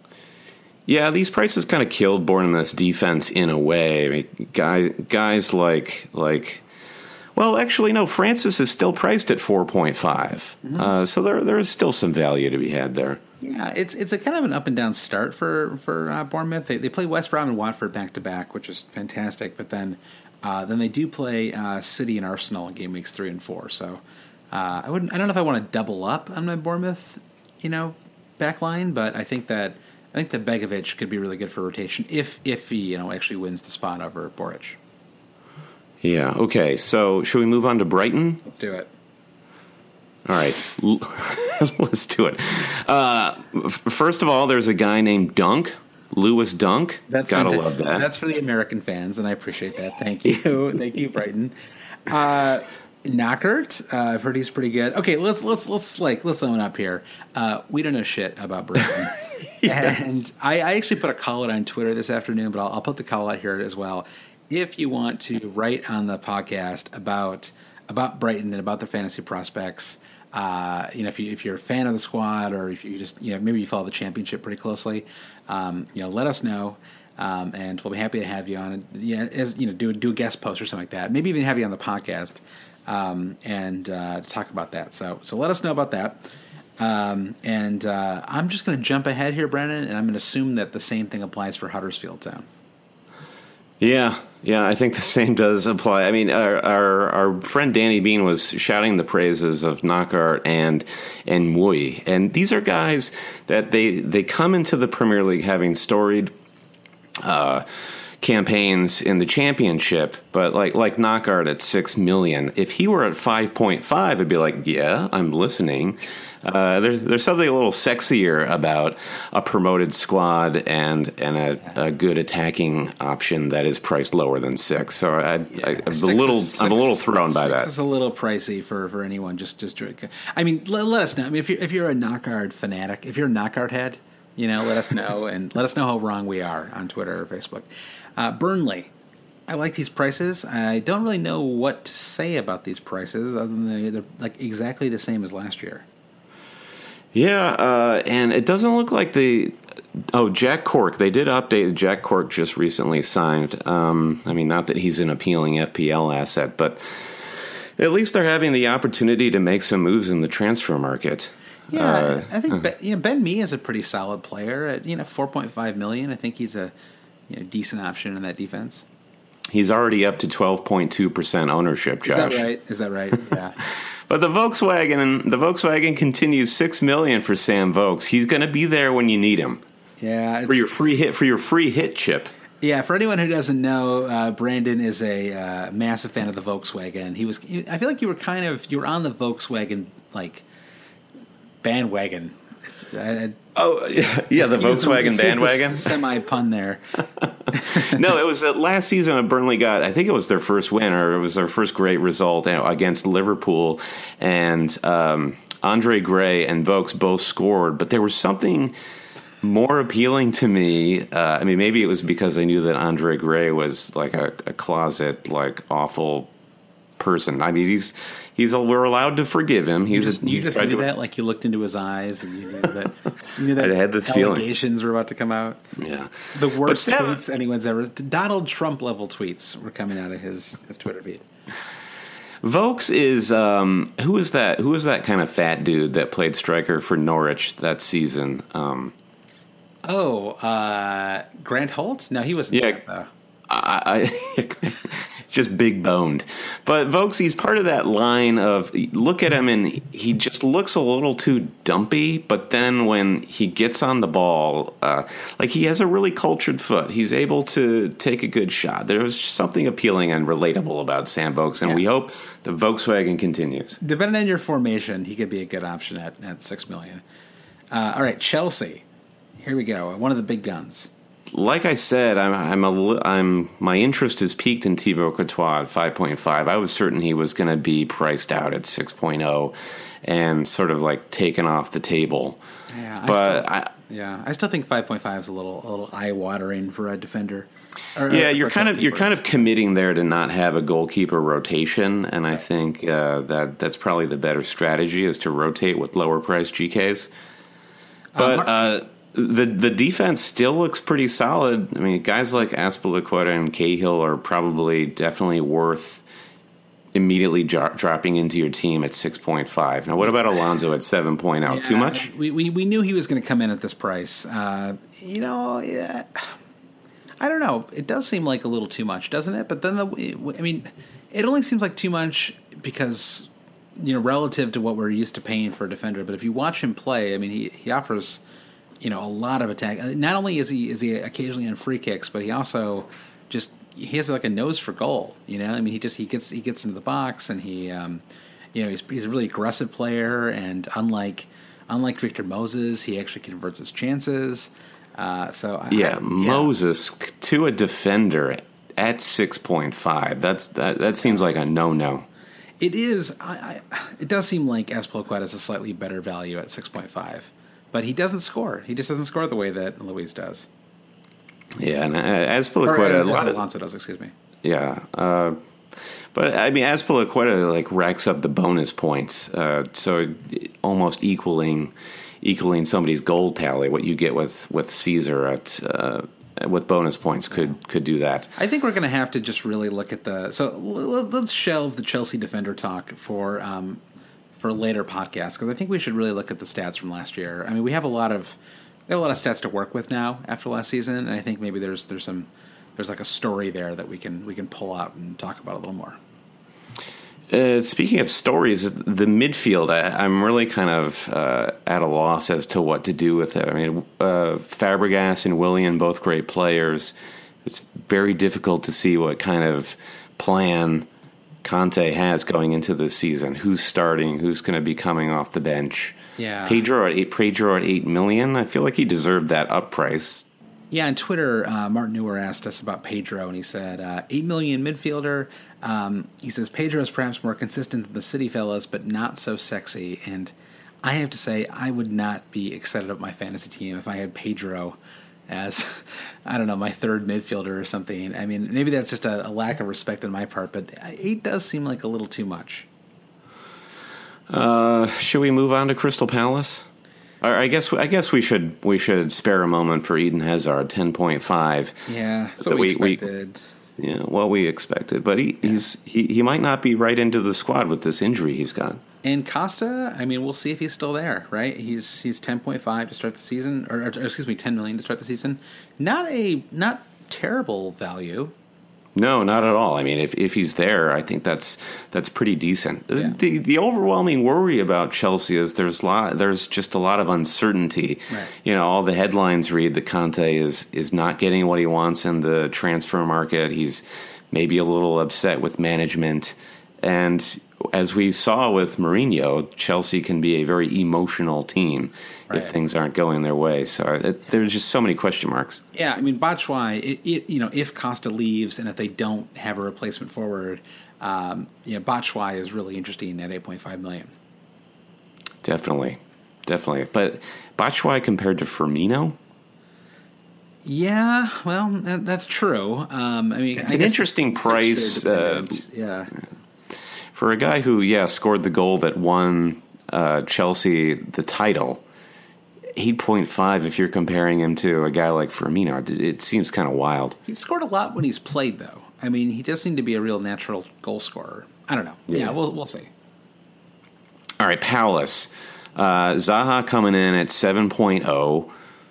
S2: Yeah, these prices kind of killed Bournemouth's defense in a way. I mean, guys like. Well, actually, no. Francis is still priced at 4.5, so there is still some value to be had there.
S1: Yeah, it's a kind of an up and down start for Bournemouth. They play West Brom and Watford back to back, which is fantastic. But then they do play City and Arsenal in game weeks 3 and 4. So I don't know if I want to double up on my Bournemouth, back line, but I think that Begovic could be really good for rotation if he actually wins the spot over Boric.
S2: Yeah, okay. So, should we move on to Brighton?
S1: Let's do it.
S2: All right. Let's do it. First of all, there's a guy named Dunk, Lewis Dunk. Gotta love that.
S1: That's for the American fans, and I appreciate that. Thank you. Thank you, Brighton. Knockert, I've heard he's pretty good. Okay, let's own up here. We don't know shit about Brighton. And I actually put a call out on Twitter this afternoon, but I'll put the call out here as well. If you want to write on the podcast about Brighton and about their fantasy prospects, if you're a fan of the squad, or if you just maybe you follow the championship pretty closely, let us know, and we'll be happy to have you on. Do a guest post or something like that. Maybe even have you on the podcast, and talk about that. So let us know about that. And I'm just going to jump ahead here, Brennan, and I'm going to assume that the same thing applies for Huddersfield Town.
S2: Yeah, I think the same does apply. I mean, our friend Danny Bean was shouting the praises of Knockaert and Mui, and these are guys that they come into the Premier League having storied campaigns in the Championship, but like Knockaert at $6 million. If he were at 5.5, I'd be like, yeah, I'm listening. There's something a little sexier about a promoted squad and a good attacking option that is priced lower than 6. So I'm a little thrown by that.
S1: It's a little pricey for anyone. Just I mean, let us know. I mean, if you're a Knockaert fanatic, if you're a Knockaert head, let us know, and let us know how wrong we are on Twitter or Facebook. Burnley. I like these prices. I don't really know what to say about these prices other than they're like exactly the same as last year.
S2: Yeah, and it doesn't look like Jack Cork. They did update. Jack Cork just recently signed. I mean, not that he's an appealing FPL asset, but at least they're having the opportunity to make some moves in the transfer market.
S1: Yeah, I think Ben Mee is a pretty solid player at $4.5 million. I think he's a decent option in that defense.
S2: He's already up to 12.2% ownership, Josh.
S1: Is that right? Yeah.
S2: But the Volkswagen continues $6 million for Sam Vokes. He's going to be there when you need him.
S1: Yeah,
S2: for your free hit chip.
S1: Yeah, for anyone who doesn't know, Brandon is a massive fan of the Volkswagen. I feel like you were on the Volkswagen bandwagon.
S2: Oh, yeah, the Volkswagen bandwagon.
S1: Semi-pun there.
S2: No, it was last season when Burnley got, I think it was their first win, or it was their first great result against Liverpool. And Andre Gray and Vokes both scored, but there was something more appealing to me. I mean, maybe it was because I knew that Andre Gray was like a closet, like awful person. I mean, we're allowed to forgive him.
S1: You just knew that, like you looked into his eyes and you knew that
S2: I had this
S1: allegations were about to come out.
S2: Yeah,
S1: the worst tweets anyone's ever. Donald Trump level tweets were coming out of his Twitter feed.
S2: Vokes is who was that? Who was that kind of fat dude that played striker for Norwich that season?
S1: Grant Holt? No, he wasn't fat, though.
S2: Just big boned. But Vokes, he's part of that line of look at him and he just looks a little too dumpy, but then when he gets on the ball, like he has a really cultured foot. He's able to take a good shot. There was something appealing and relatable about Sam Vokes, and we hope the Volkswagen continues.
S1: Depending on your formation, he could be a good option at $6 million. All right, Chelsea. Here we go. One of the big guns.
S2: Like I said, my interest is peaked in Thibaut Courtois at 5.5. I was certain he was going to be priced out at 6.0 and sort of like taken off the table.
S1: Yeah, I still think 5.5 is a little eye-watering for a defender.
S2: You're kind of committing there to not have a goalkeeper rotation, and I think that's probably the better strategy is to rotate with lower priced GKs. But the defense still looks pretty solid. I mean, guys like Azpilicueta and Cahill are definitely worth immediately dropping into your team at 6.5. Now, what about Alonso at 7.0? Too much?
S1: We knew he was going to come in at this price. I don't know. It does seem like a little too much, doesn't it? But then, it only seems like too much because, relative to what we're used to paying for a defender. But if you watch him play, I mean, he offers, a lot of attack. Not only is he occasionally on free kicks, but he also he has like a nose for goal. I mean, he gets into the box and he's a really aggressive player. And unlike Victor Moses, he actually converts his chances. Moses
S2: to a defender at 6.5. That seems like a no.
S1: It is. It does seem like Azpilicueta is a slightly better value at 6.5, but he doesn't score. He just doesn't score the way that Luis does.
S2: Yeah, and Azpilicueta,
S1: Alonso does. Excuse me.
S2: Yeah, but I mean, Azpilicueta like racks up the bonus points, so almost equaling somebody's goal tally. What you get with Caesar with bonus points could do that.
S1: I think we're going to have to just really look at let's shelve the Chelsea defender talk for later podcasts, because I think we should really look at the stats from last year. I mean, we have a lot of stats to work with now after last season, and I think maybe there's like a story there that we can pull out and talk about a little more.
S2: Speaking of stories, the midfield, I'm really kind of at a loss as to what to do with it. I mean, Fabregas and Willian, both great players. It's very difficult to see what kind of plan Conte has going into the season. Who's starting? Who's going to be coming off the bench?
S1: Yeah,
S2: Pedro at $8 million. I feel like he deserved that up price.
S1: Yeah, on Twitter, Martin Newer asked us about Pedro, and he said, $8 million midfielder. He says, Pedro is perhaps more consistent than the City fellas, but not so sexy. And I have to say, I would not be excited about my fantasy team if I had Pedro as, I don't know, my third midfielder or something. I mean, maybe that's just a lack of respect on my part, but 8 does seem like a little too much.
S2: Should we move on to Crystal Palace? I guess we should spare a moment for Eden Hazard, 10.5.
S1: Yeah, that's what we expected.
S2: What we expected, but he might not be right into the squad with this injury he's got.
S1: And Costa, I mean, we'll see if he's still there, right? He's 10.5 to start the season, or excuse me, 10 million to start the season. Not terrible value.
S2: No, not at all. I mean, if he's there, I think that's pretty decent.
S1: Yeah.
S2: The overwhelming worry about Chelsea is there's just a lot of uncertainty.
S1: Right.
S2: All the headlines read that Conte is not getting what he wants in the transfer market. He's maybe a little upset with management, and as we saw with Mourinho, Chelsea can be a very emotional team if things aren't going their way. So there's just so many question marks.
S1: Yeah, I mean, Batshuayi, if Costa leaves and if they don't have a replacement forward, Batshuayi is really interesting at $8.5 million.
S2: Definitely. But Batshuayi compared to Firmino?
S1: Yeah, well, that's true. I mean,
S2: it's an interesting price.
S1: Yeah.
S2: For a guy who, scored the goal that won Chelsea the title, 8.5 if you're comparing him to a guy like Firmino, it seems kind of wild.
S1: He's scored a lot when he's played, though. I mean, he does seem to be a real natural goal scorer. I don't know. Yeah, we'll see.
S2: All right, Palace. Zaha coming in at 7.0.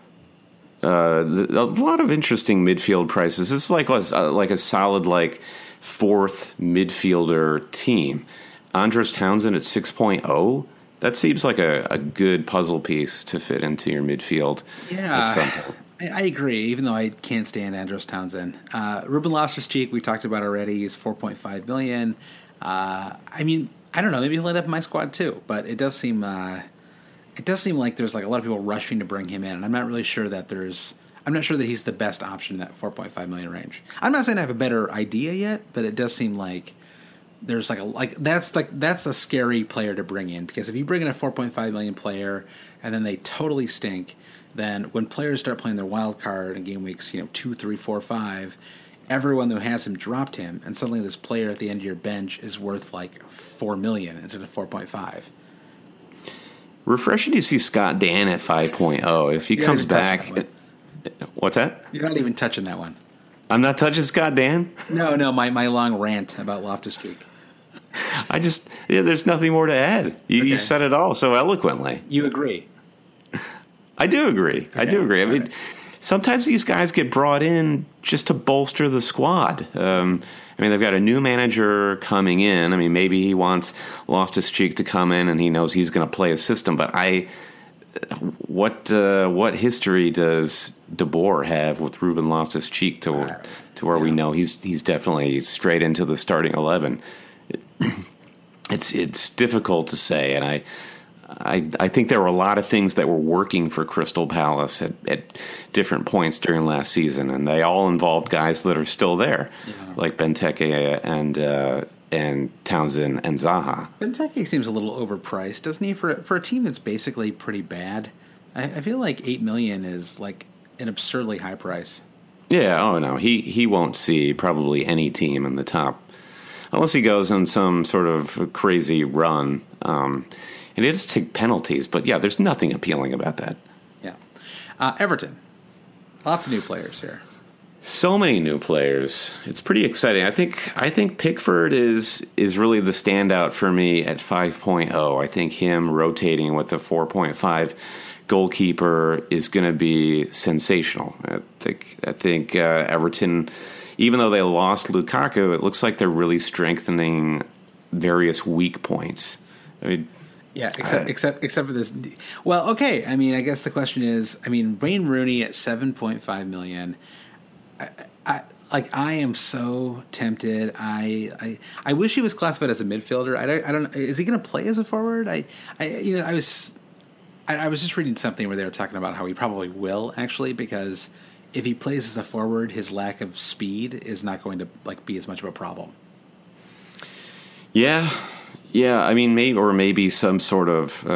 S2: A lot of interesting midfield prices. This is like a solid fourth midfielder team. Andros Townsend at 6.0. That seems like a good puzzle piece to fit into your midfield.
S1: Yeah, I agree, even though I can't stand Andros Townsend. Ruben Loftus-Cheek, we talked about already, is $4.5 million. I mean, I don't know, maybe he'll end up in my squad too, but it does seem like there's a lot of people rushing to bring him in, and I'm not really sure that I'm not sure that he's the best option in that $4.5 million range. I'm not saying I have a better idea yet, but it does seem like there's that's a scary player to bring in, because if you bring in a $4.5 million player and then they totally stink, then when players start playing their wild card in game weeks, 2, 3, 4, 5, everyone who has him dropped him, and suddenly this player at the end of your bench is worth $4 million instead of 4.5.
S2: Refreshing to see Scott Dan at 5.0. If he comes back, what's that?
S1: You're not even touching that one.
S2: I'm not touching Scott Dan?
S1: No, my long rant about Loftus-Cheek.
S2: There's nothing more to add. You said it all so eloquently.
S1: You agree?
S2: I do agree. Okay. I do agree. I mean, sometimes these guys get brought in just to bolster the squad. They've got a new manager coming in. I mean, maybe he wants Loftus-Cheek to come in and he knows he's going to play a system. But what history does De Boer have with Ruben Loftus-Cheek to where we know he's definitely straight into the starting 11? It's difficult to say, and I think there were a lot of things that were working for Crystal Palace at different points during last season, and they all involved guys that are still there, like Benteke and Townsend and Zaha.
S1: Benteke seems a little overpriced, doesn't he? For a team that's basically pretty bad, I feel like $8 million is an absurdly high price.
S2: Yeah. Oh no, he won't see probably any team in the top unless he goes on some sort of crazy run. And it does take penalties, but there's nothing appealing about that.
S1: Yeah. Everton. Lots of new players here.
S2: So many new players. It's pretty exciting. I think Pickford is really the standout for me at 5.0. I think him rotating with the 4.5 goalkeeper is going to be sensational. I think Everton, even though they lost Lukaku, it looks like they're really strengthening various weak points. I mean,
S1: yeah, except for this. Well, okay. I mean, I guess the question is, Wayne Rooney at $7.5 million. I am so tempted. I wish he was classified as a midfielder. I don't. Is he going to play as a forward? I was just reading something where they were talking about how he probably will actually, because if he plays as a forward, his lack of speed is not going to be as much of a problem.
S2: Yeah. Yeah, maybe some sort of.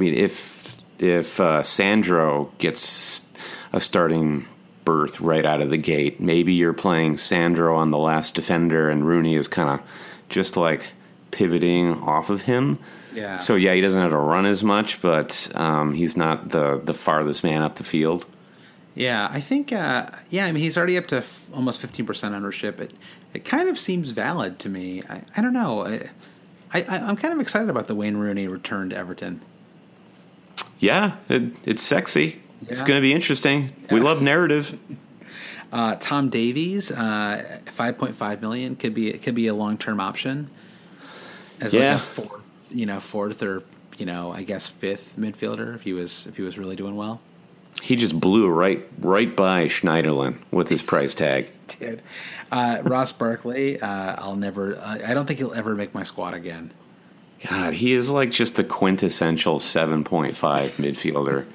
S2: If Sandro gets a starting berth right out of the gate, maybe you're playing Sandro on the last defender, and Rooney is kind of just pivoting off of him.
S1: Yeah.
S2: So he doesn't have to run as much, but he's not the farthest man up the field.
S1: Yeah, I think. He's already up to almost 15% ownership. It kind of seems valid to me. I don't know. I'm kind of excited about the Wayne Rooney return to Everton.
S2: Yeah, it's sexy. Yeah. It's going to be interesting. Yeah. We love narrative.
S1: Tom Davies, $5.5 million could be a long-term option as a fourth or I guess fifth midfielder if he was really doing well.
S2: He just blew right by Schneiderlin with his price tag.
S1: Did. Ross Barkley, I don't think he'll ever make my squad again.
S2: God, he is like just the quintessential 7.5 midfielder.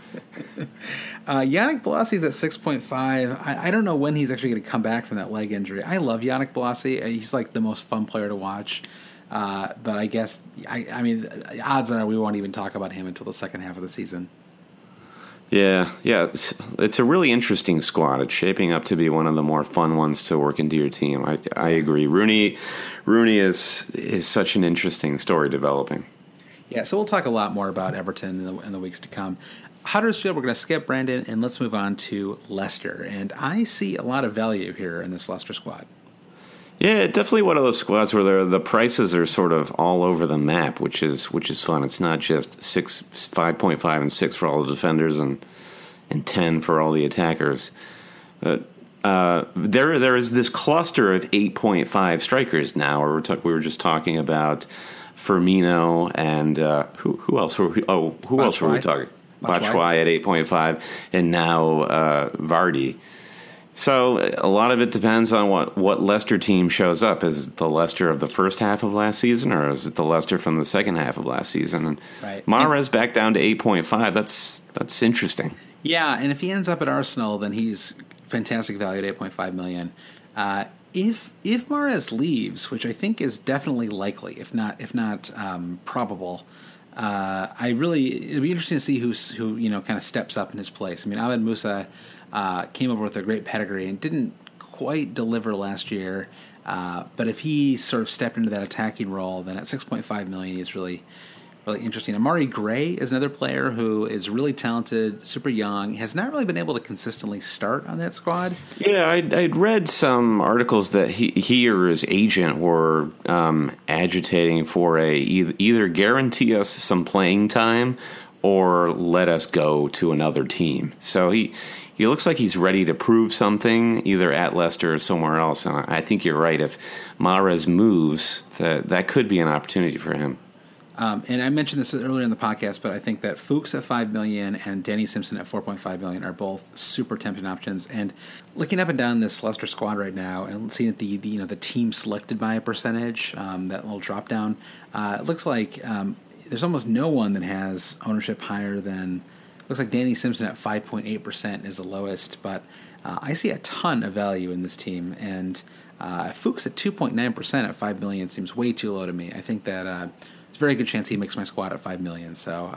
S1: Yannick Bolasie is at 6.5. I don't know when he's actually going to come back from that leg injury. I love Yannick Bolasie. He's like the most fun player to watch. But I guess, I mean, odds are we won't even talk about him until the second half of the season.
S2: Yeah. It's a really interesting squad. It's shaping up to be one of the more fun ones to work into your team. I agree. Rooney is such an interesting story developing.
S1: Yeah, so we'll talk a lot more about Everton in the weeks to come. Huddersfield, we're going to skip Brandon, and let's move on to Leicester. And I see a lot of value here in this Leicester squad.
S2: Yeah, definitely one of those squads where the prices are sort of all over the map, which is fun. It's not just 5.5 and 6 for all the defenders and 10 for all the attackers. But there is this cluster of 8.5 strikers now. We were just talking about Firmino and who else were we? Who else were we talking? Batshuayi at 8.5, and now Vardy. So a lot of it depends on what Leicester team shows up. Is it the Leicester of the first half of last season, or is it the Leicester from the second half of last season? And
S1: right.
S2: Mahrez back down to 8.5. That's interesting.
S1: Yeah, and if he ends up at Arsenal, then he's fantastic value at 8.5 million. If Mahrez leaves, which I think is definitely likely, if not probable, it'd be interesting to see who kind of steps up in his place. I mean, Ahmed Musa came over with a great pedigree and didn't quite deliver last year. But if he sort of stepped into that attacking role, then at 6.5 million, he's really, really interesting. Amari Gray is another player who is really talented, super young, has not really been able to consistently start on that squad.
S2: Yeah, I'd read some articles that he or his agent were agitating for either guarantee us some playing time or let us go to another team. So he looks like he's ready to prove something, either at Leicester or somewhere else. And I think you're right. If Mahrez moves, that could be an opportunity for him.
S1: And I mentioned this earlier in the podcast, but I think that Fuchs at 5 million and Danny Simpson at 4.5 million are both super tempting options. And looking up and down this Leicester squad right now and seeing at the team selected by a percentage, that little drop down, it looks like there's almost no one that has ownership higher than. Looks like Danny Simpson at 5.8% is the lowest, but I see a ton of value in this team. And Fuchs at 2.9% at 5 million seems way too low to me. I think that it's a very good chance he makes my squad at 5 million. So,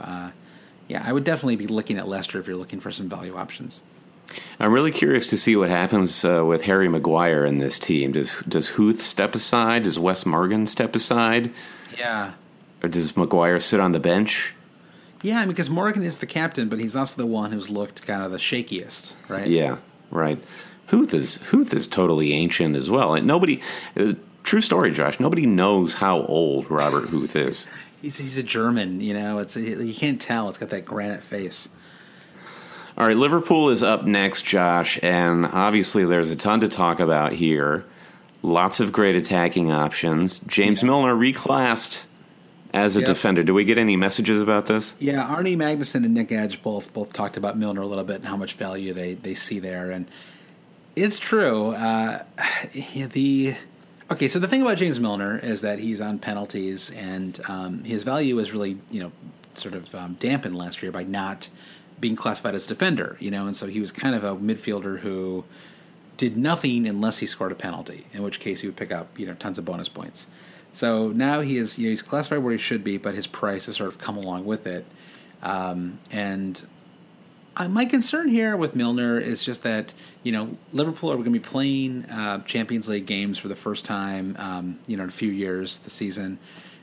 S1: I would definitely be looking at Leicester if you're looking for some value options.
S2: I'm really curious to see what happens with Harry Maguire in this team. Does Huth step aside? Does Wes Morgan step aside?
S1: Yeah.
S2: Or does Maguire sit on the bench?
S1: Yeah, I mean, because Morgan is the captain, but he's also the one who's looked kind of the shakiest, right?
S2: Yeah, right. Huth is totally ancient as well. And true story, Josh, nobody knows how old Robert Huth is.
S1: He's a German, you can't tell. It's got that granite face.
S2: All right, Liverpool is up next, Josh, and obviously there's a ton to talk about here. Lots of great attacking options. James Milner reclassed as a defender. Do we get any messages about this?
S1: Yeah, Arnie Magnuson and Nick Edge both talked about Milner a little bit and how much value they see there. And it's true. So the thing about James Milner is that he's on penalties, and his value is really, dampened last year by not being classified as defender, and so he was kind of a midfielder who did nothing unless he scored a penalty, in which case he would pick up, tons of bonus points. So now he is, he's classified where he should be, but his price has sort of come along with it. And my concern here with Milner is just that, Liverpool are going to be playing Champions League games for the first time, in a few years this season.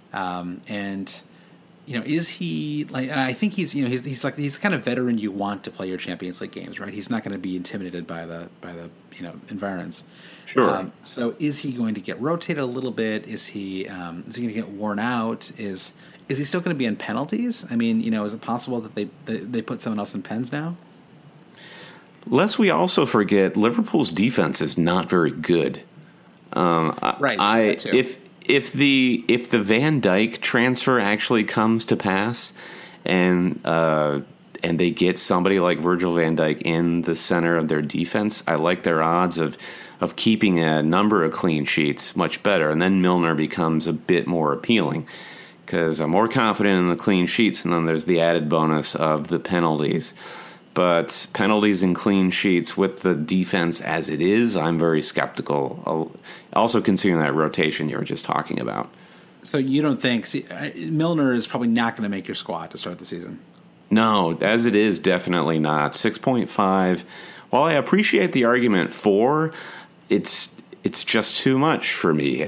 S1: Is he I think he's he's kind of veteran you want to play your Champions League games, right? He's not going to be intimidated by the environs.
S2: Sure.
S1: So is he going to get rotated a little bit? Is he going to get worn out? Is he still going to be in penalties? I mean, is it possible that they put someone else in pens now?
S2: Lest we also forget, Liverpool's defense is not very good.
S1: Right.
S2: If the Van Dijk transfer actually comes to pass, and they get somebody like Virgil van Dijk in the center of their defense, I like their odds of keeping a number of clean sheets much better, and then Milner becomes a bit more appealing. because I'm more confident in the clean sheets, and then there's the added bonus of the penalties. But penalties and clean sheets with the defense as it is, I'm very skeptical. Also considering that rotation you were just talking about.
S1: So you don't think Milner is probably not going to make your squad to start the season?
S2: No, as it is, definitely not. 6.5. While I appreciate the argument for, it's just too much for me.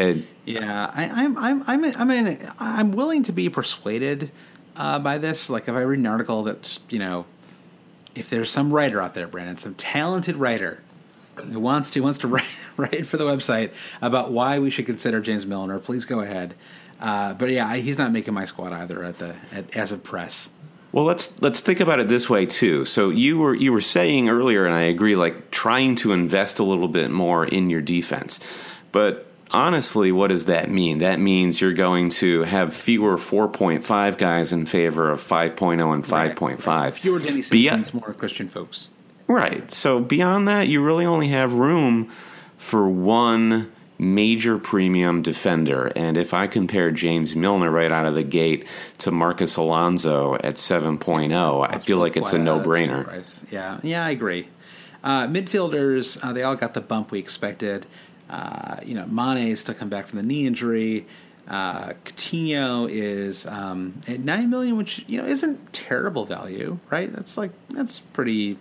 S1: I'm willing to be persuaded by this. Like if I read an article that if there's some writer out there, Brandon, some talented writer who wants to write for the website about why we should consider James Milner, please go ahead. But yeah, he's not making my squad either as of press.
S2: Well, let's think about it this way too. So you were saying earlier, and I agree, like trying to invest a little bit more in your defense. But honestly, what does that mean? That means you're going to have fewer 4.5 guys in favor of 5.0 and 5.5.
S1: Right. Fewer Denny Simpsons, more Christian folks.
S2: Right. So beyond that, you really only have room for one major premium defender. And if I compare James Milner right out of the gate to Marcus Alonso at 7.0, I feel like it's a no-brainer.
S1: Yeah, I agree. Midfielders, they all got the bump we expected. Mane's still come back from the knee injury. Coutinho is at $9 million, which isn't terrible value, right? That's okay.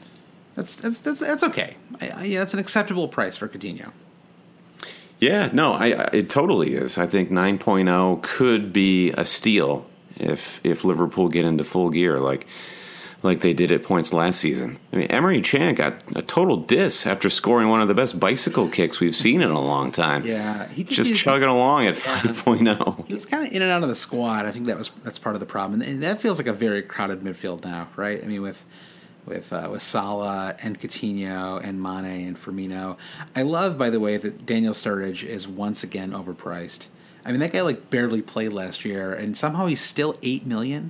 S1: That's an acceptable price for Coutinho.
S2: Yeah, no, it totally is. I think 9.0 could be a steal if Liverpool get into full gear like they did at points last season. I mean, Emery Chan got a total diss after scoring one of the best bicycle kicks we've seen in a long time.
S1: Yeah,
S2: he just chugging along at 5.0.
S1: He was kind of in and out of the squad. I think that's part of the problem, and that feels like a very crowded midfield now, right? I mean, with Salah and Coutinho and Mane and Firmino. I love, by the way, that Daniel Sturridge is once again overpriced. I mean, that guy barely played last year, and somehow he's still $8 million.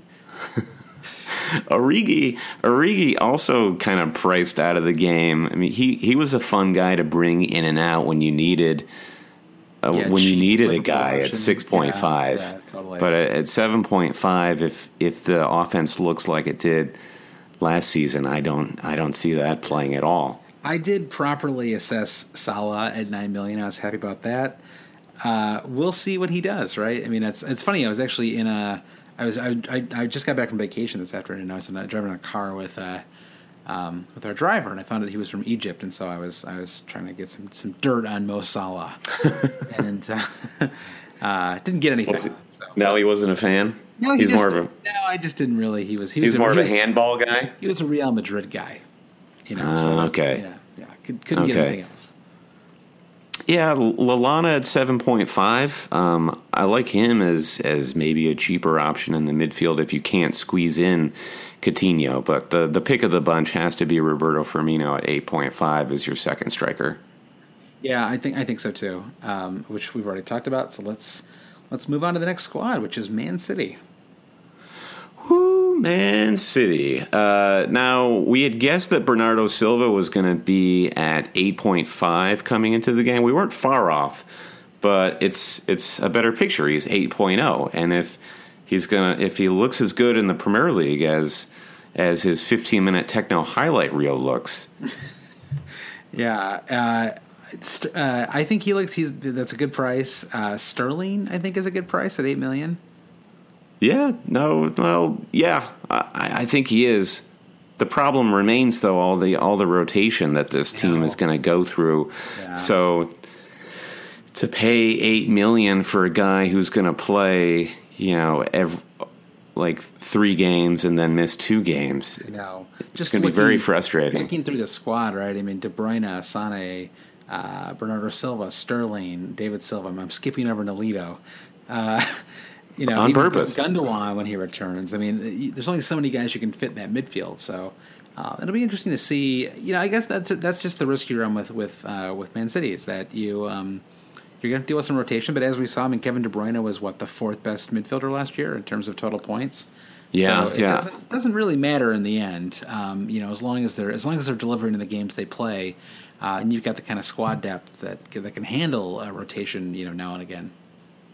S2: Origi also kind of priced out of the game. I mean, he was a fun guy to bring in and out when you needed a guy at 6.5.
S1: Yeah, totally.
S2: But at 7.5, if the offense looks like it did last season, I don't see that playing at all.
S1: I did properly assess Salah at $9 million. I was happy about that. We'll see what he does, right? I mean, it's funny. I was actually I just got back from vacation this afternoon. I was driving in a car with our driver, and I found out he was from Egypt, and so I was trying to get some dirt on Mo Salah, and didn't get anything. So.
S2: No, he wasn't a fan.
S1: No, I just didn't really. He was
S2: more of a handball guy.
S1: He was a Real Madrid guy,
S2: okay.
S1: Yeah, couldn't get anything else.
S2: Yeah, Lallana at 7.5. I like him as maybe a cheaper option in the midfield if you can't squeeze in Coutinho. But the pick of the bunch has to be Roberto Firmino at 8.5 as your second striker.
S1: Yeah, I think so too. Which we've already talked about. So let's move on to the next squad, which is Man City.
S2: Woo, Man City. Now, we had guessed that Bernardo Silva was going to be at 8.5 coming into the game. We weren't far off, but it's a better picture. He's 8.0, and if he looks as good in the Premier League as his 15-minute techno highlight reel looks.
S1: Yeah, I think that's a good price. Sterling, I think, is a good price at $8 million.
S2: Yeah, I think he is. The problem remains, though, all the rotation that this team is going to go through. Yeah. So to pay $8 million for a guy who's going to play, like 3 games and then miss 2 games, it's going to be very frustrating.
S1: Looking through the squad, right? I mean, De Bruyne, Sané, Bernardo Silva, Sterling, David Silva. I'm skipping over Nolito.
S2: On purpose.
S1: Gundogan when he returns. I mean, there's only so many guys you can fit in that midfield. So it'll be interesting to see. I guess that's just the risk you run with Man City is that you're going to deal with some rotation. But as we saw, I mean, Kevin De Bruyne was the 4th best midfielder last year in terms of total points.
S2: Yeah,
S1: so it doesn't really matter in the end. As long as they're delivering in the games they play, and you've got the kind of squad depth that can handle a rotation, now and again.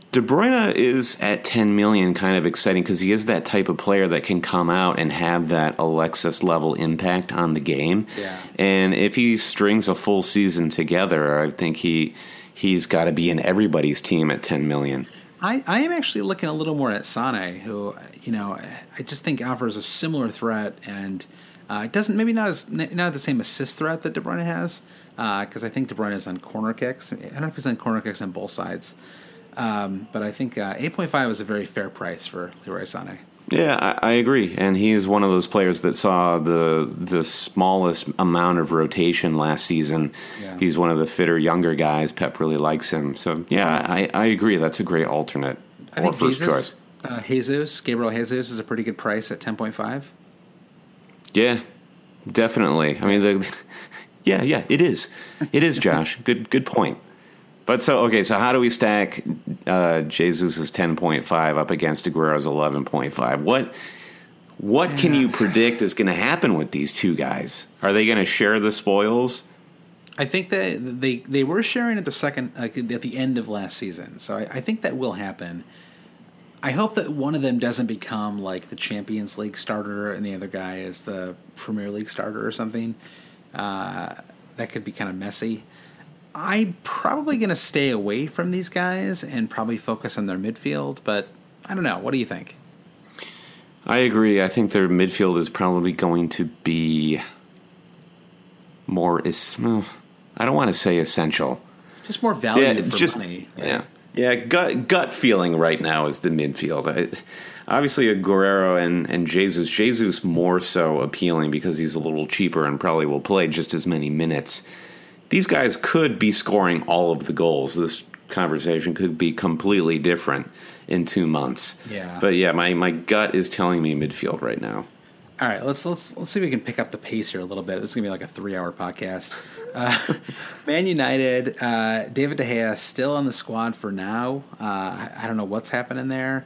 S2: De Bruyne is at 10 million kind of exciting because he is that type of player that can come out and have that Alexis level impact on the game.
S1: Yeah.
S2: And if he strings a full season together, I think he's got to be in everybody's team at 10 million.
S1: I am actually looking a little more at Sane, who, I just think offers a similar threat, and it doesn't, maybe not the same assist threat that De Bruyne has, because I think De Bruyne is on corner kicks. I don't know if he's on corner kicks on both sides, but I think 8.5 is a very fair price for Leroy Sane.
S2: Yeah, I agree, and he's one of those players that saw the smallest amount of rotation last season.
S1: Yeah.
S2: He's one of the fitter, younger guys. Pep really likes him, so yeah, I agree. That's a great alternate or first choice.
S1: Gabriel Jesus is a pretty good price at 10.5.
S2: Yeah, definitely. I mean, yeah, it is. It is, Josh. Good point. But so how do we stack Jesus' 10.5 up against Aguero's 11.5? What can you predict is going to happen with these two guys? Are they going to share the spoils?
S1: I think that they were sharing at the end of last season, so I think that will happen. I hope that one of them doesn't become like the Champions League starter and the other guy is the Premier League starter or something. That could be kind of messy. I'm probably going to stay away from these guys and probably focus on their midfield, but I don't know. What do you think?
S2: I agree. I think their midfield is probably going to be more. I don't want to say essential.
S1: Just more value for money.
S2: Right? Yeah. Gut feeling right now is the midfield. Obviously, Aguero and Jesus more so appealing because he's a little cheaper and probably will play just as many minutes. These guys could be scoring all of the goals. This conversation could be completely different in 2 months.
S1: Yeah.
S2: But yeah, my gut is telling me midfield right now.
S1: All right, let's see if we can pick up the pace here a little bit. This is gonna be like a 3-hour podcast. Man United, David De Gea still on the squad for now. I don't know what's happening there.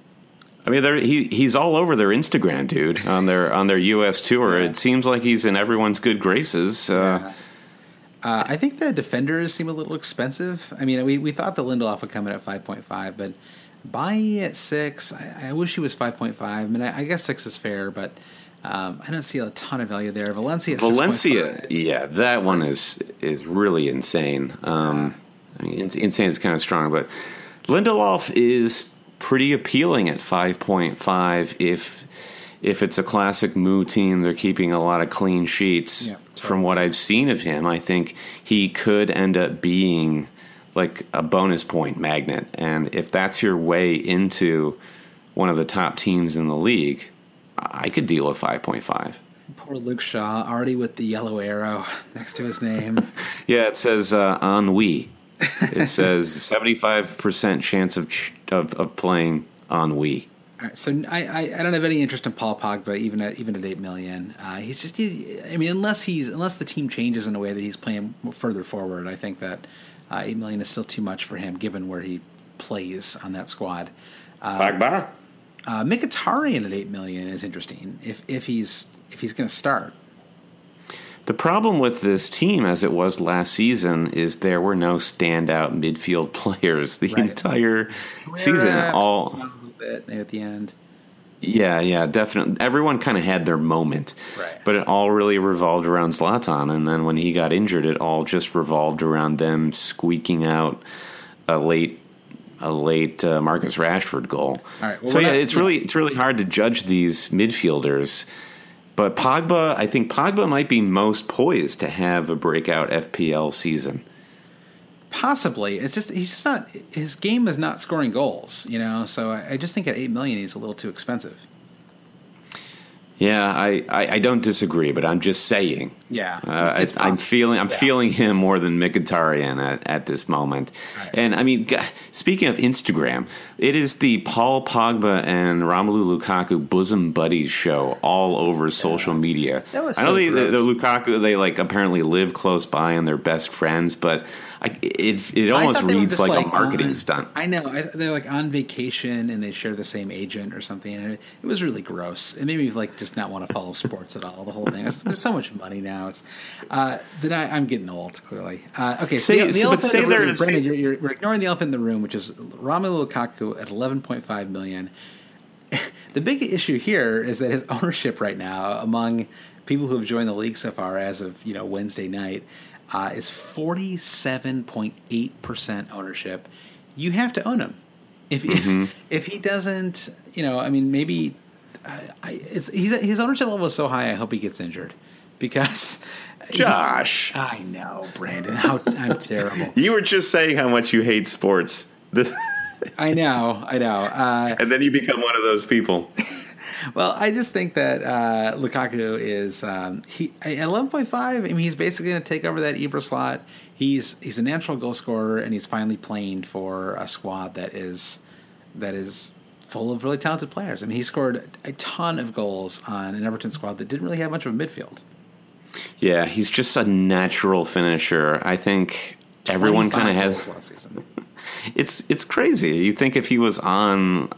S2: I mean, he's all over their Instagram, dude, on their US tour. Yeah. It seems like he's in everyone's good graces.
S1: Yeah. I think the defenders seem a little expensive. I mean, we thought the Lindelof would come in at 5.5, but buying at 6, I wish he was 5.5. I mean, I guess 6 is fair, but I don't see a ton of value there. Valencia, at 6.5.
S2: Yeah, that one is really insane. I mean, insane is kind of strong, but Lindelof is pretty appealing at 5.5 if it's a classic Moo team. They're keeping a lot of clean sheets. Yeah, totally. From what I've seen of him, I think he could end up being like a bonus point magnet. And if that's your way into one of the top teams in the league, I could deal with 5.5.
S1: Poor Luke Shaw, already with the yellow arrow next to his name.
S2: Yeah, it says ennui. It says 75% chance of playing ennui.
S1: All right, so I don't have any interest in Paul Pogba even at $8 million. He's just unless the team changes in a way that he's playing further forward, I think that $8 million is still too much for him given where he plays on that squad.
S2: Pogba,
S1: Mkhitaryan at $8 million is interesting if he's going to start.
S2: The problem with this team, as it was last season, is there were no standout midfield players the entire season. All
S1: bit at the end.
S2: Yeah, definitely. Everyone kind of had their moment,
S1: right? But
S2: it all really revolved around Zlatan, and then when he got injured, it all just revolved around them squeaking out a late Marcus Rashford goal. All
S1: right, well,
S2: so it's really hard to judge these midfielders. But Pogba, I think Pogba might be most poised to have a breakout FPL season.
S1: Possibly. It's just his game is not scoring goals, so I just think at $8 million he's a little too expensive.
S2: Yeah, I don't disagree, but I'm just saying.
S1: Yeah,
S2: I'm feeling him more than Mkhitaryan at this moment. Right. And I mean, speaking of Instagram, it is the Paul Pogba and Romelu Lukaku bosom buddies show all over social media.
S1: That was
S2: I know the Lukaku, they like apparently live close by and they're best friends, but It
S1: I
S2: almost
S1: thought they were
S2: reads
S1: just,
S2: like a marketing
S1: on-
S2: stunt.
S1: I know. They're like on vacation and they share the same agent or something. And it was really gross. It made me like just not want to follow sports at all. The whole thing. There's so much money now. It's I'm getting old. Clearly. Okay. So the elephant in the room, Brendan, you're ignoring the elephant in the room, which is Romelu Lukaku at 11.5 million. The big issue here is that his ownership right now among people who have joined the league so far as of Wednesday night is 47.8% ownership. You have to own him. If he doesn't, maybe his ownership level is so high. I hope he gets injured because
S2: Josh,
S1: I know, Brandon, how I'm terrible.
S2: You were just saying how much you hate sports.
S1: I know.
S2: And then you become one of those people.
S1: Well, I just think that Lukaku is at 11.5. I mean, he's basically going to take over that Ibra slot. He's a natural goal scorer, and he's finally playing for a squad that is full of really talented players. I mean, he scored a ton of goals on an Everton squad that didn't really have much of a midfield.
S2: Yeah, he's just a natural finisher. I think everyone kind of has.
S1: Last season.
S2: It's crazy. You think if he was on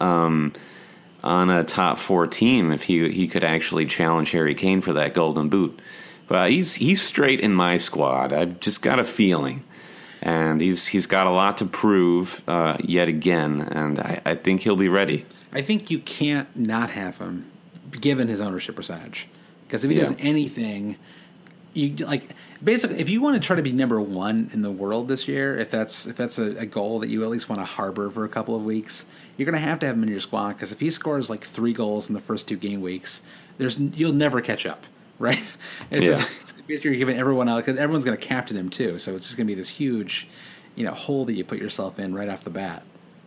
S2: a top 4 team, if he could actually challenge Harry Kane for that golden boot. But he's straight in my squad. I've just got a feeling, and he's got a lot to prove yet again, and I think he'll be ready.
S1: I think you can't not have him, given his ownership percentage, because if he does anything, basically, if you want to try to be number one in the world this year, if that's a goal that you at least want to harbor for a couple of weeks, you're going to have him in your squad, because if he scores like 3 goals in the first 2 game weeks, you'll never catch up, right? It's basically you're giving everyone else, because everyone's going to captain him too, so it's just going to be this huge, hole that you put yourself in right off the bat.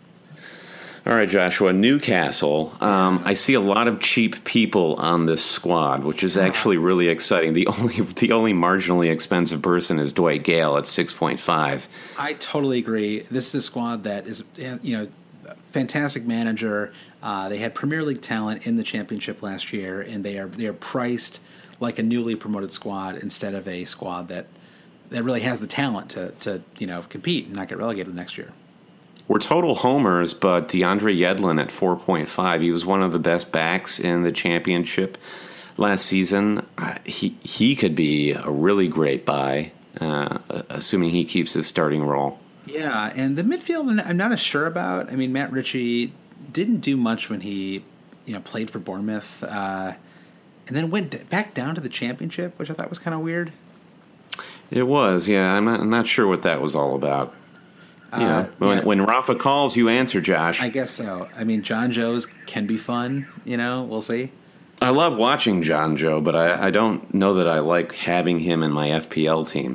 S2: All right, Joshua, Newcastle. I see a lot of cheap people on this squad, which is actually really exciting. The only marginally expensive person is Dwight Gale at 6.5.
S1: I totally agree. This is a squad that is, fantastic manager. They had Premier League talent in the Championship last year, and they are priced like a newly promoted squad instead of a squad that really has the talent to compete and not get relegated next year.
S2: We're total homers, but DeAndre Yedlin at 4.5. He was one of the best backs in the Championship last season. He could be a really great buy, assuming he keeps his starting role. Yeah,
S1: and the midfield I'm not as sure about. I mean, Matt Ritchie didn't do much when he played for Bournemouth, and then went back down to the Championship, which I thought was kind of weird.
S2: It was, yeah. I'm not sure what that was all about. When Rafa calls, you answer, Josh.
S1: I guess so. I mean, John Joe's can be fun. We'll see.
S2: I love watching John Joe, but I don't know that I like having him in my FPL team.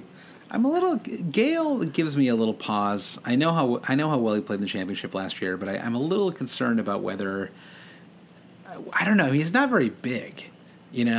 S1: Gale gives me a little pause. I know how well he played in the Championship last year, but I'm a little concerned about whether, I don't know. He's not very big, and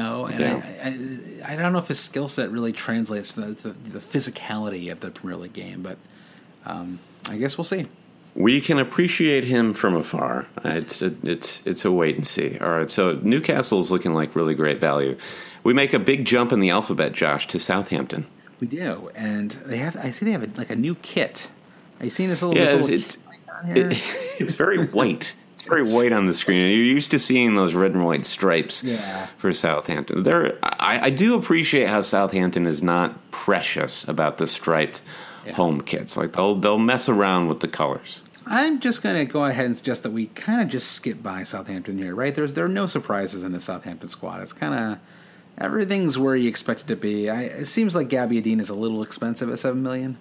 S1: I don't know if his skill set really translates to the physicality of the Premier League game, but. I guess we'll see.
S2: We can appreciate him from afar. It's a wait and see. All right, so Newcastle's looking like really great value. We make a big jump in the alphabet, Josh, to Southampton.
S1: We do, and I see they have a new kit. Are you seeing this little?
S2: Yeah,
S1: it's
S2: very white. It's very white on the screen. You're used to seeing those red and white stripes for Southampton. I do appreciate how Southampton is not precious about the striped home kits. Like they'll mess around with the colors.
S1: I'm just going to go ahead and suggest that we kind of just skip by Southampton here, right? There are no surprises in the Southampton squad. It's kind of everything's where you expect it to be. It seems like Gabbiadini is a little expensive at $7 million.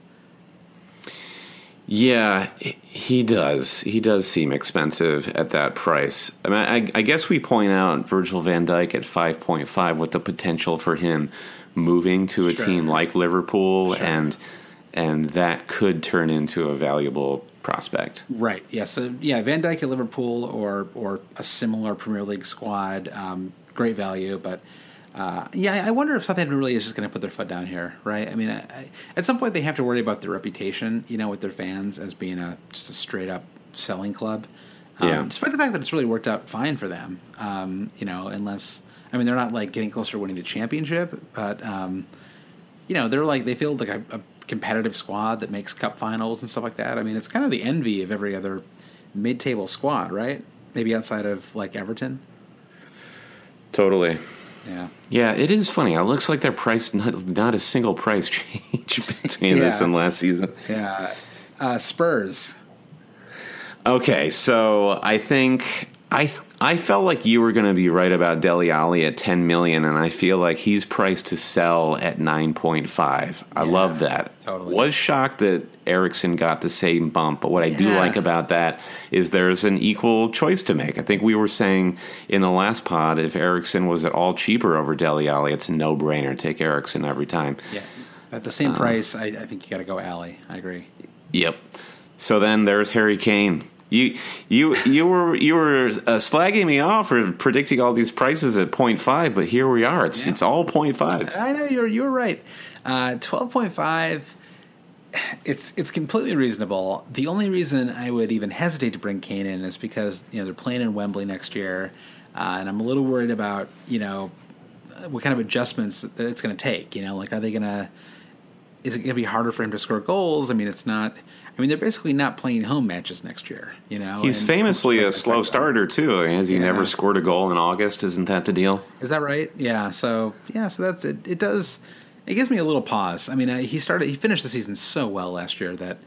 S2: Yeah, he does. He does seem expensive at that price. I mean, I guess we point out Virgil van Dijk at 5.5 with the potential for him moving to a team like Liverpool and that could turn into a valuable prospect.
S1: Right. Yeah. So Van Dijk at Liverpool or a similar Premier League squad, great value. But I wonder if Southampton really is just going to put their foot down here, right? I mean, at some point they have to worry about their reputation, with their fans as being just a straight up selling club. Despite the fact that it's really worked out fine for them, unless they're not like getting closer to winning the Championship, but they're like they feel like a competitive squad that makes cup finals and stuff like that. I mean, it's kind of the envy of every other mid-table squad, right? Maybe outside of like Everton.
S2: Totally.
S1: Yeah.
S2: Yeah, it is funny. It looks like their price, not a single price change between this and last season.
S1: Yeah. Spurs.
S2: Okay, so I think I felt like you were going to be right about Dele Alli at 10 million, and I feel like he's priced to sell at 9.5. I love that.
S1: Totally.
S2: Was shocked that Eriksson got the same bump, but what I do like about that is there's an equal choice to make. I think we were saying in the last pod, if Eriksson was at all cheaper over Dele Alli, it's a no-brainer. Take Eriksson every time.
S1: Yeah. At the same price, I think you got to go Alli. I agree.
S2: Yep. So then there's Harry Kane. You were slagging me off for predicting all these prices at 0.5, but here we are. It's all 0.5s.
S1: I know you're right. 12.5. It's completely reasonable. The only reason I would even hesitate to bring Kane in is because they're playing in Wembley next year, and I'm a little worried about what kind of adjustments that it's going to take. Like are they going to? Is it going to be harder for him to score goals? I mean, it's not. I mean, they're basically not playing home matches next year,
S2: He's famously a slow starter, too. Has he never scored a goal in August? Isn't that the deal?
S1: Is that right? Yeah. So that's it. It does. It gives me a little pause. I mean, he finished the season so well last year that,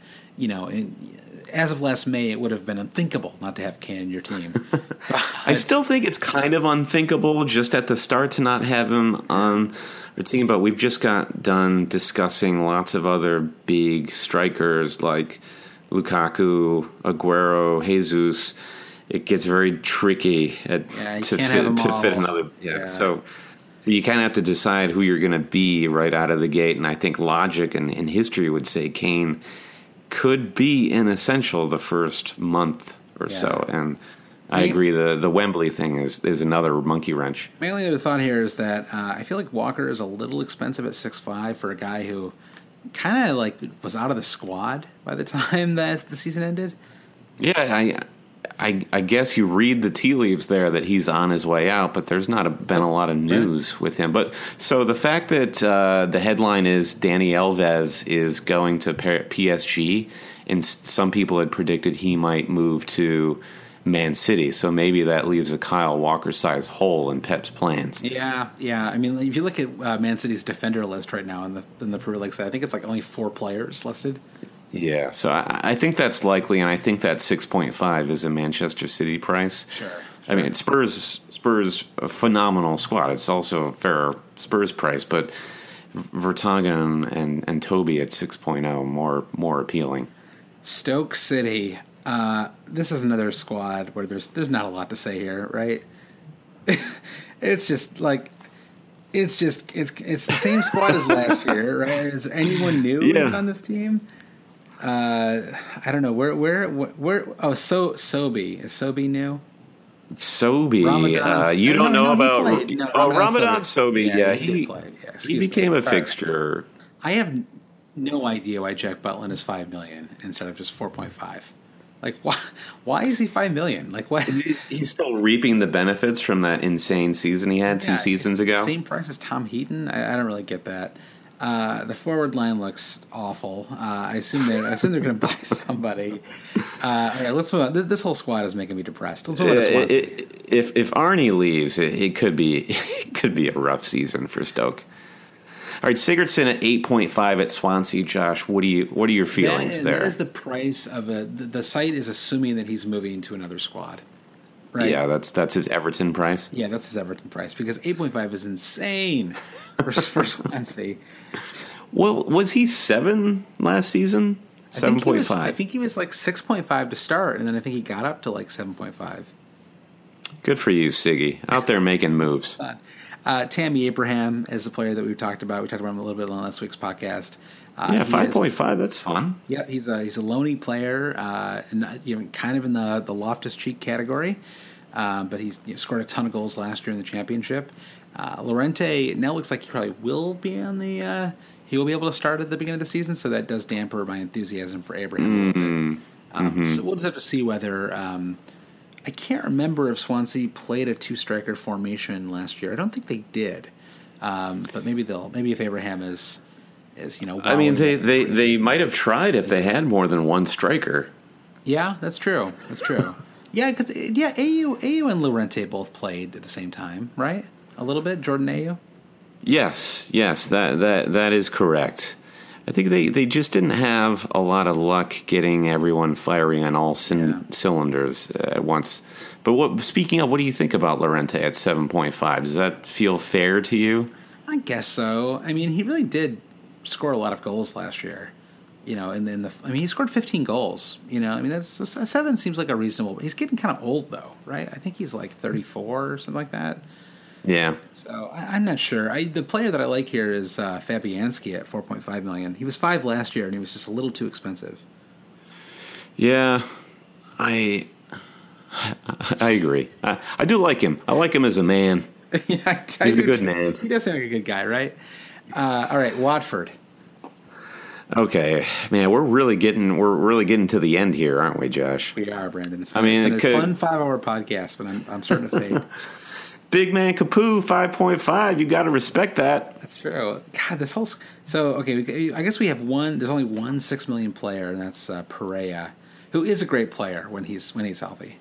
S1: as of last May, it would have been unthinkable not to have Kane in your team.
S2: I still think it's kind of unthinkable just at the start to not have him on our team, but we've just got done discussing lots of other big strikers like Lukaku, Aguero, Jesus. It gets very tricky to fit another. So you kind of have to decide who you're going to be right out of the gate, and I think logic and history would say Kane could be an essential the first month or so, and I agree. The Wembley thing is another monkey wrench.
S1: My only other thought here is that I feel like Walker is a little expensive at 6'5" for a guy who kind of like was out of the squad by the time that the season ended.
S2: Yeah, I guess you read the tea leaves there that he's on his way out, but there's not been a lot of news with him. But so the fact that the headline is Dani Alves is going to PSG, and some people had predicted he might move to Man City, so maybe that leaves a Kyle Walker-sized hole in Pep's plans.
S1: Yeah. I mean, if you look at Man City's defender list right now in the Premier League side, I think it's like only 4 players listed.
S2: Yeah, so I think that's likely, and I think that 6.5 is a Manchester City price.
S1: Sure.
S2: I mean, Spurs, a phenomenal squad. It's also a fair Spurs price, but Vertonghen and Toby at 6.0 more appealing.
S1: Stoke City. This is another squad where there's not a lot to say here, right? It's just like it's the same squad as last year, right? Is there anyone new on this team? I don't know where. Oh, Sobi is Sobi new?
S2: Sobi, you don't know about Ramadan Sobi. Yeah, he became a fixture.
S1: I have no idea why Jack Butland is $5 million instead of just 4.5. Like, why is he $5 million? Like, what?
S2: He's still reaping the benefits from that insane season he had 2 seasons ago.
S1: Same price as Tom Heaton. I don't really get that. The forward line looks awful. I assume they're going to buy somebody. Okay, let's move on. This whole squad is making me depressed. Let's move on to Swansea.
S2: If Arnie leaves, it could be a rough season for Stoke. All right, Sigurdsson at 8.5 at Swansea. Josh, what are your feelings there?
S1: That is the price of the site is assuming that he's moving to another squad, right?
S2: Yeah, that's his Everton price.
S1: Yeah, that's his Everton price because 8.5 is insane for Swansea.
S2: Well, was he 7 last season? 7.5.
S1: I think he was like 6.5 to start, and then I think he got up to like 7.5.
S2: Good for you, Siggy. Out there making moves.
S1: Tammy Abraham is the player that we talked about. We talked about him a little bit on last week's podcast.
S2: 5.5. That's fun.
S1: Yeah, he's a loaney player, and kind of in the Loftus-Cheek category. But he's scored a ton of goals last year in the championship. Llorente now looks like he probably will be on the. He will be able to start at the beginning of the season, so that does damper my enthusiasm for Abraham a little bit. So we'll just have to see whether. I can't remember if Swansea played a 2-striker formation last year. I don't think they did, but maybe if Abraham is is,
S2: I mean, they might have tried if they had more than one striker.
S1: Yeah, that's true. That's true. Yeah, because AU and Llorente both played at the same time, right? A little bit, Jordan AU.
S2: Yes, that is correct. I think they just didn't have a lot of luck getting everyone firing on all cylinders at once. But speaking of, what do you think about Llorente at 7.5? Does that feel fair to you?
S1: I guess so. I mean, he really did score a lot of goals last year. You know, and then he scored 15 goals. You know, I mean, that's 7 seems like a reasonable. He's getting kind of old though, right? I think he's like 34 or something like that.
S2: Yeah.
S1: So I'm not sure. The player that I like here is Fabianski at 4.5 million. He was 5 last year, and he was just a little too expensive.
S2: Yeah, I agree. I do like him. I like him as a man.
S1: Yeah,
S2: he's a good man.
S1: He does sound like a good guy, right? All right, Watford.
S2: Okay, man, we're really getting to the end here, aren't we, Josh?
S1: We are, Brandon. It's been a fun 5-hour podcast, but I'm starting to fade.
S2: Big man Capu, 5.5. You got to respect that.
S1: That's true. God, this whole okay. I guess we have one. There's only one 6 million player, and that's Pereira, who is a great player when he's healthy.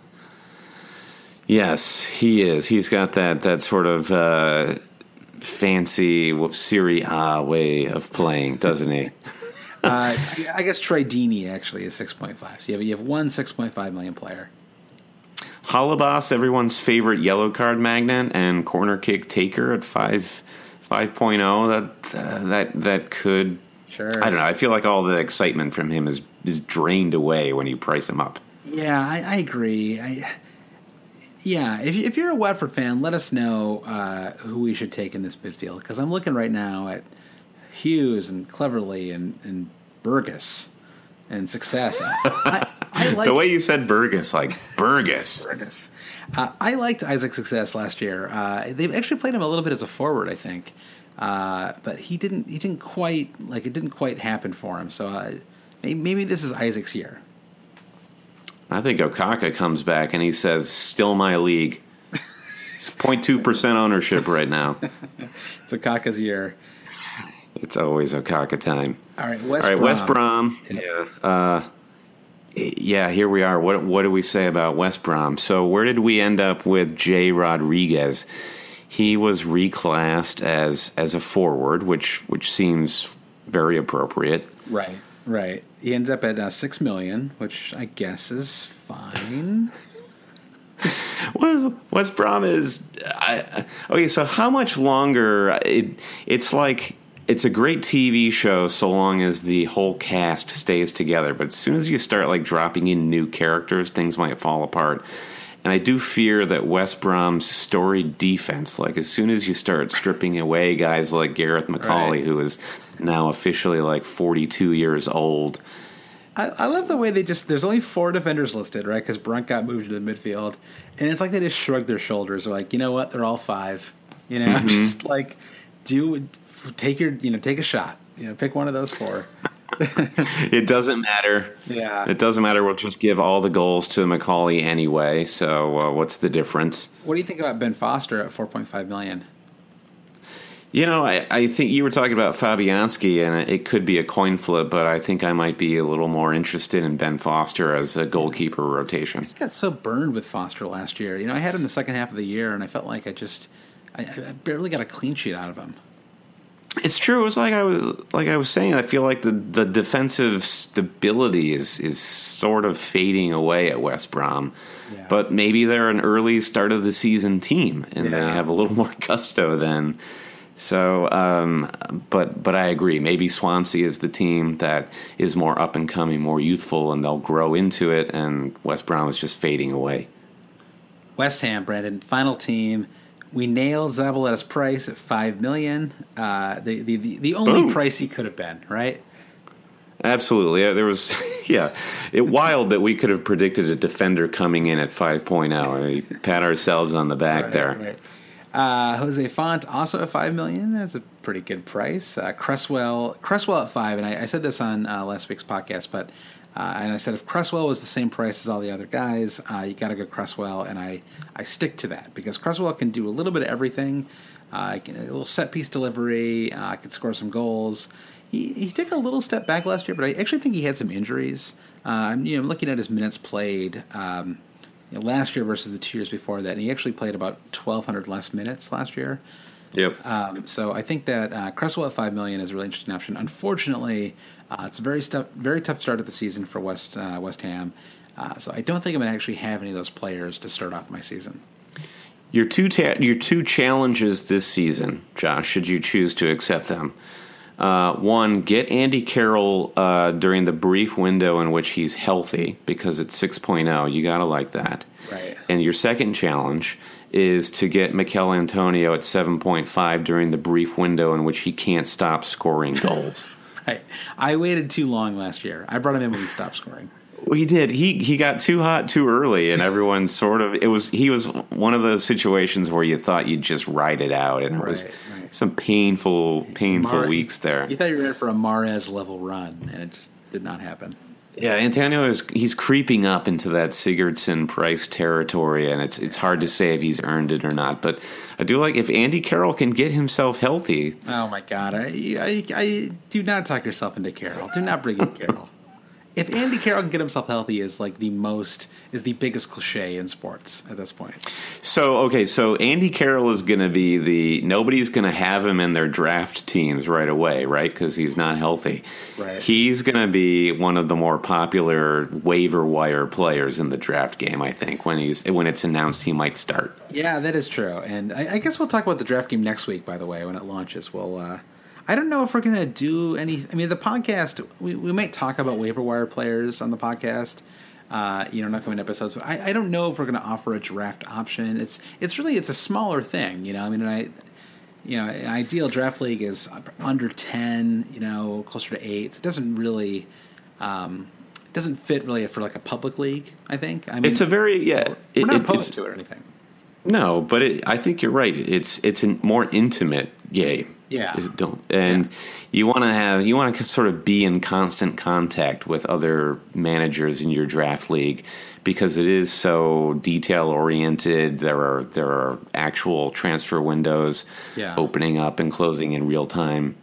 S2: Yes, he is. He's got that sort of fancy Serie A way of playing, doesn't he?
S1: I guess Troy Deeney actually is 6.5. So you have one 6.5 million player.
S2: Halabas, everyone's favorite yellow card magnet, and corner kick taker at 5.0. That could.
S1: Sure.
S2: I don't know. I feel like all the excitement from him is drained away when you price him up.
S1: Yeah, I agree. If you're a Watford fan, let us know who we should take in this midfield, because I'm looking right now at Hughes and Cleverly and Burgess and Success. I like
S2: the way you said Burgess, like Burgess.
S1: Burgess. I liked Isaac Success last year. They've actually played him a little bit as a forward, I think, but he didn't quite it didn't quite happen for him. So maybe this is Isaac's year.
S2: I think Okaka comes back and he says, "Still my league." It's 0.2% ownership right now.
S1: It's Okaka's year.
S2: It's always Okaka time.
S1: All right, West
S2: Brom. Yeah. Yeah, here we are. What do we say about West Brom? So where did we end up with Jay Rodriguez? He was reclassed as a forward, which seems very appropriate.
S1: Right. He ended up at 6 million, which I guess is fine.
S2: West Brom is okay. So how much longer? It's like. It's a great TV show so long as the whole cast stays together. But as soon as you start dropping in new characters, things might fall apart. And I do fear that West Brom's storied defense, as soon as you start stripping away guys like Gareth McCauley, who is now officially 42 years old.
S1: I love the way there's only 4 defenders listed, right? Because Brunt got moved to the midfield. And it's like they just shrug their shoulders. They're like, you know what? They're all 5. You know, just take a shot. Pick one of those 4.
S2: It doesn't matter.
S1: Yeah.
S2: It doesn't matter. We'll just give all the goals to McCauley anyway. So what's the difference?
S1: What do you think about Ben Foster at 4.5 million?
S2: I think you were talking about Fabianski, and it could be a coin flip, but I think I might be a little more interested in Ben Foster as a goalkeeper rotation.
S1: I got so burned with Foster last year. I had him the second half of the year, and I felt like I barely got a clean sheet out of him.
S2: It's true. It's like I was saying. I feel like the defensive stability is sort of fading away at West Brom, but maybe they're an early start of the season team and they have a little more gusto then. So, but I agree. Maybe Swansea is the team that is more up and coming, more youthful, and they'll grow into it. And West Brom is just fading away.
S1: West Ham, Brandon, final team. We nailed Zabaleta's price at $5 million. The only price he could have been, right?
S2: Absolutely. There was, wild that we could have predicted a defender coming in at 5.0. We pat ourselves on the back there.
S1: Right. Jose Font also at $5 million. That's a pretty good price. Cresswell at 5, and I said this on last week's podcast, but and I said if Cresswell was the same price as all the other guys, you got to go Cresswell, and I stick to that because Cresswell can do a little bit of everything. A little set piece delivery, could score some goals. He took a little step back last year, but I actually think he had some injuries. Looking at his minutes played last year versus the 2 years before that, and he actually played about 1,200 less minutes last year.
S2: Yep.
S1: So I think that Cresswell at $5 million is a really interesting option. Unfortunately, it's a very tough start of the season for West Ham. So I don't think I'm going to actually have any of those players to start off my season.
S2: Your two challenges this season, Josh, should you choose to accept them. One, get Andy Carroll during the brief window in which he's healthy, because it's 6.0. You got to like that.
S1: Right.
S2: And your second challenge is to get Mikel Antonio at 7.5 during the brief window in which he can't stop scoring goals.
S1: Right. I waited too long last year. I brought him in when he stopped scoring.
S2: Well, he did. He got too hot too early, and everyone he was one of those situations where you thought you'd just ride it out, and it was some painful weeks there.
S1: You thought you were in for a Mahrez level run, and it just did not happen.
S2: Yeah, Antonio he's creeping up into that Sigurdsson price territory, and it's hard to say if he's earned it or not. But I do like if Andy Carroll can get himself healthy.
S1: Oh my God! I do not talk yourself into Carroll. Do not bring in Carroll. If Andy Carroll can get himself healthy is the biggest cliche in sports at this point.
S2: So Andy Carroll is going to be nobody's going to have him in their draft teams right away, right? Because he's not healthy.
S1: Right.
S2: He's going to be one of the more popular waiver wire players in the draft game, I think, when it's announced he might start.
S1: Yeah, that is true. And I guess we'll talk about the draft game next week, by the way, when it launches. I don't know if we're going to do any. I mean, the podcast, we might talk about waiver wire players on the podcast, in upcoming episodes. But I don't know if we're going to offer a draft option. It's a smaller thing, I mean, an ideal draft league is under 10, closer to 8. It doesn't really, doesn't fit really for like a public league. I think. I mean,
S2: it's a very
S1: We're not opposed to it or anything.
S2: No, but I think you're right. It's a more intimate game.
S1: Yeah.
S2: You want to sort of be in constant contact with other managers in your draft league because it is so detail oriented. There are actual transfer windows opening up and closing in real time.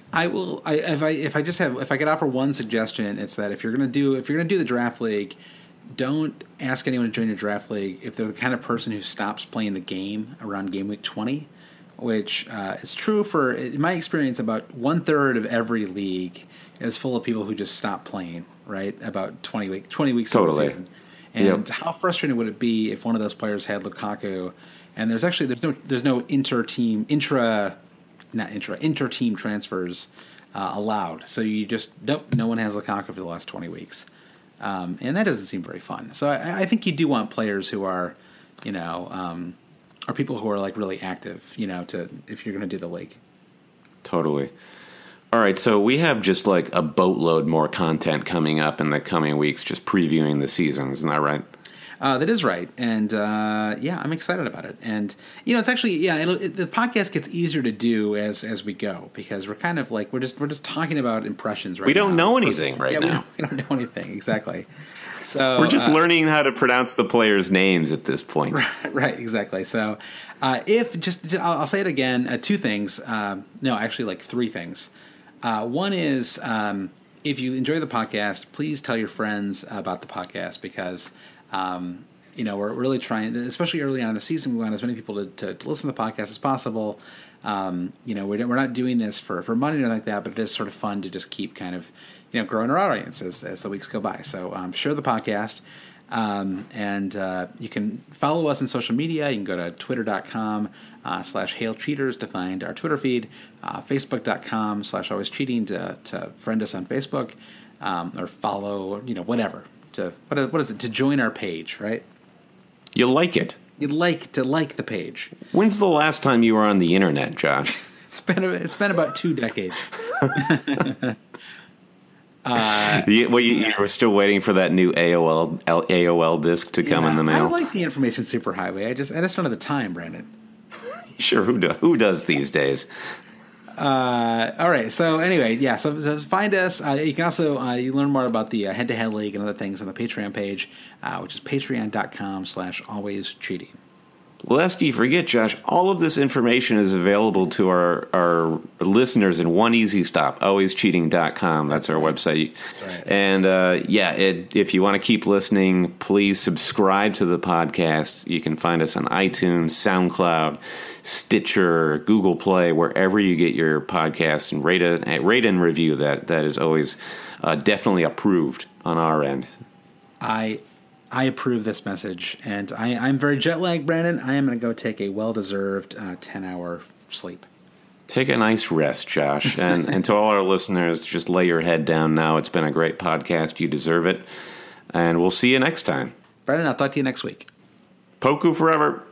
S1: If I could offer one suggestion, it's that if you're gonna do the draft league, don't ask anyone to join your draft league if they're the kind of person who stops playing the game around game week 20. Which is true for, in my experience, about 1/3 of every league is full of people who just stop playing, right? About 20 weeks
S2: totally.
S1: Into the season. And how frustrating would it be if one of those players had Lukaku, and there's no inter-team transfers allowed. So you just, no one has Lukaku for the last 20 weeks. And that doesn't seem very fun. So I think you do want players who are, are people who are like really active, if you're going to do the league.
S2: Totally. All right, so we have just like a boatload more content coming up in the coming weeks, just previewing the season. Isn't that right?
S1: That is right, and I'm excited about it. And it's actually the podcast gets easier to do as we go because we're kind of like we're just talking about impressions right now.
S2: We don't know anything right now.
S1: We don't know anything exactly. So
S2: we're just learning how to pronounce the players' names at this point.
S1: Right, exactly. So I'll say it again. Two things. Actually, like three things. One is if you enjoy the podcast, please tell your friends about the podcast because we're really trying, especially early on in the season, we want as many people to listen to the podcast as possible. We're not doing this for money or anything like that, but it is sort of fun to just keep kind of growing our audience as the weeks go by. So share the podcast. And you can follow us on social media. You can go to twitter.com/hailcheaters to find our Twitter feed, facebook.com/alwayscheating to friend us on Facebook, or follow, whatever. What is it? To join our page, right?
S2: You like it.
S1: You'd like to like the page.
S2: When's the last time you were on the internet, Josh?
S1: It's been about 2 decades.
S2: You were still waiting for that new AOL disc to come in the mail.
S1: I like the information superhighway. I just don't have the time, Brandon.
S2: Sure, who does these days?
S1: All right. So anyway, so find us. You can also you learn more about the head-to-head league and other things on the Patreon page, which is patreon.com/alwayscheating.
S2: Lest you forget, Josh, all of this information is available to our listeners in one easy stop, alwayscheating.com. That's our website.
S1: That's right.
S2: And if you want to keep listening, please subscribe to the podcast. You can find us on iTunes, SoundCloud, Stitcher, Google Play, wherever you get your podcast, and rate and review that. That is always definitely approved on our end.
S1: I approve this message, and I'm very jet lagged, Brandon. I am going to go take a well-deserved 10-hour sleep.
S2: Take a nice rest, Josh. And to all our listeners, just lay your head down now. It's been a great podcast. You deserve it. And we'll see you next time.
S1: Brandon, I'll talk to you next week.
S2: Poku forever.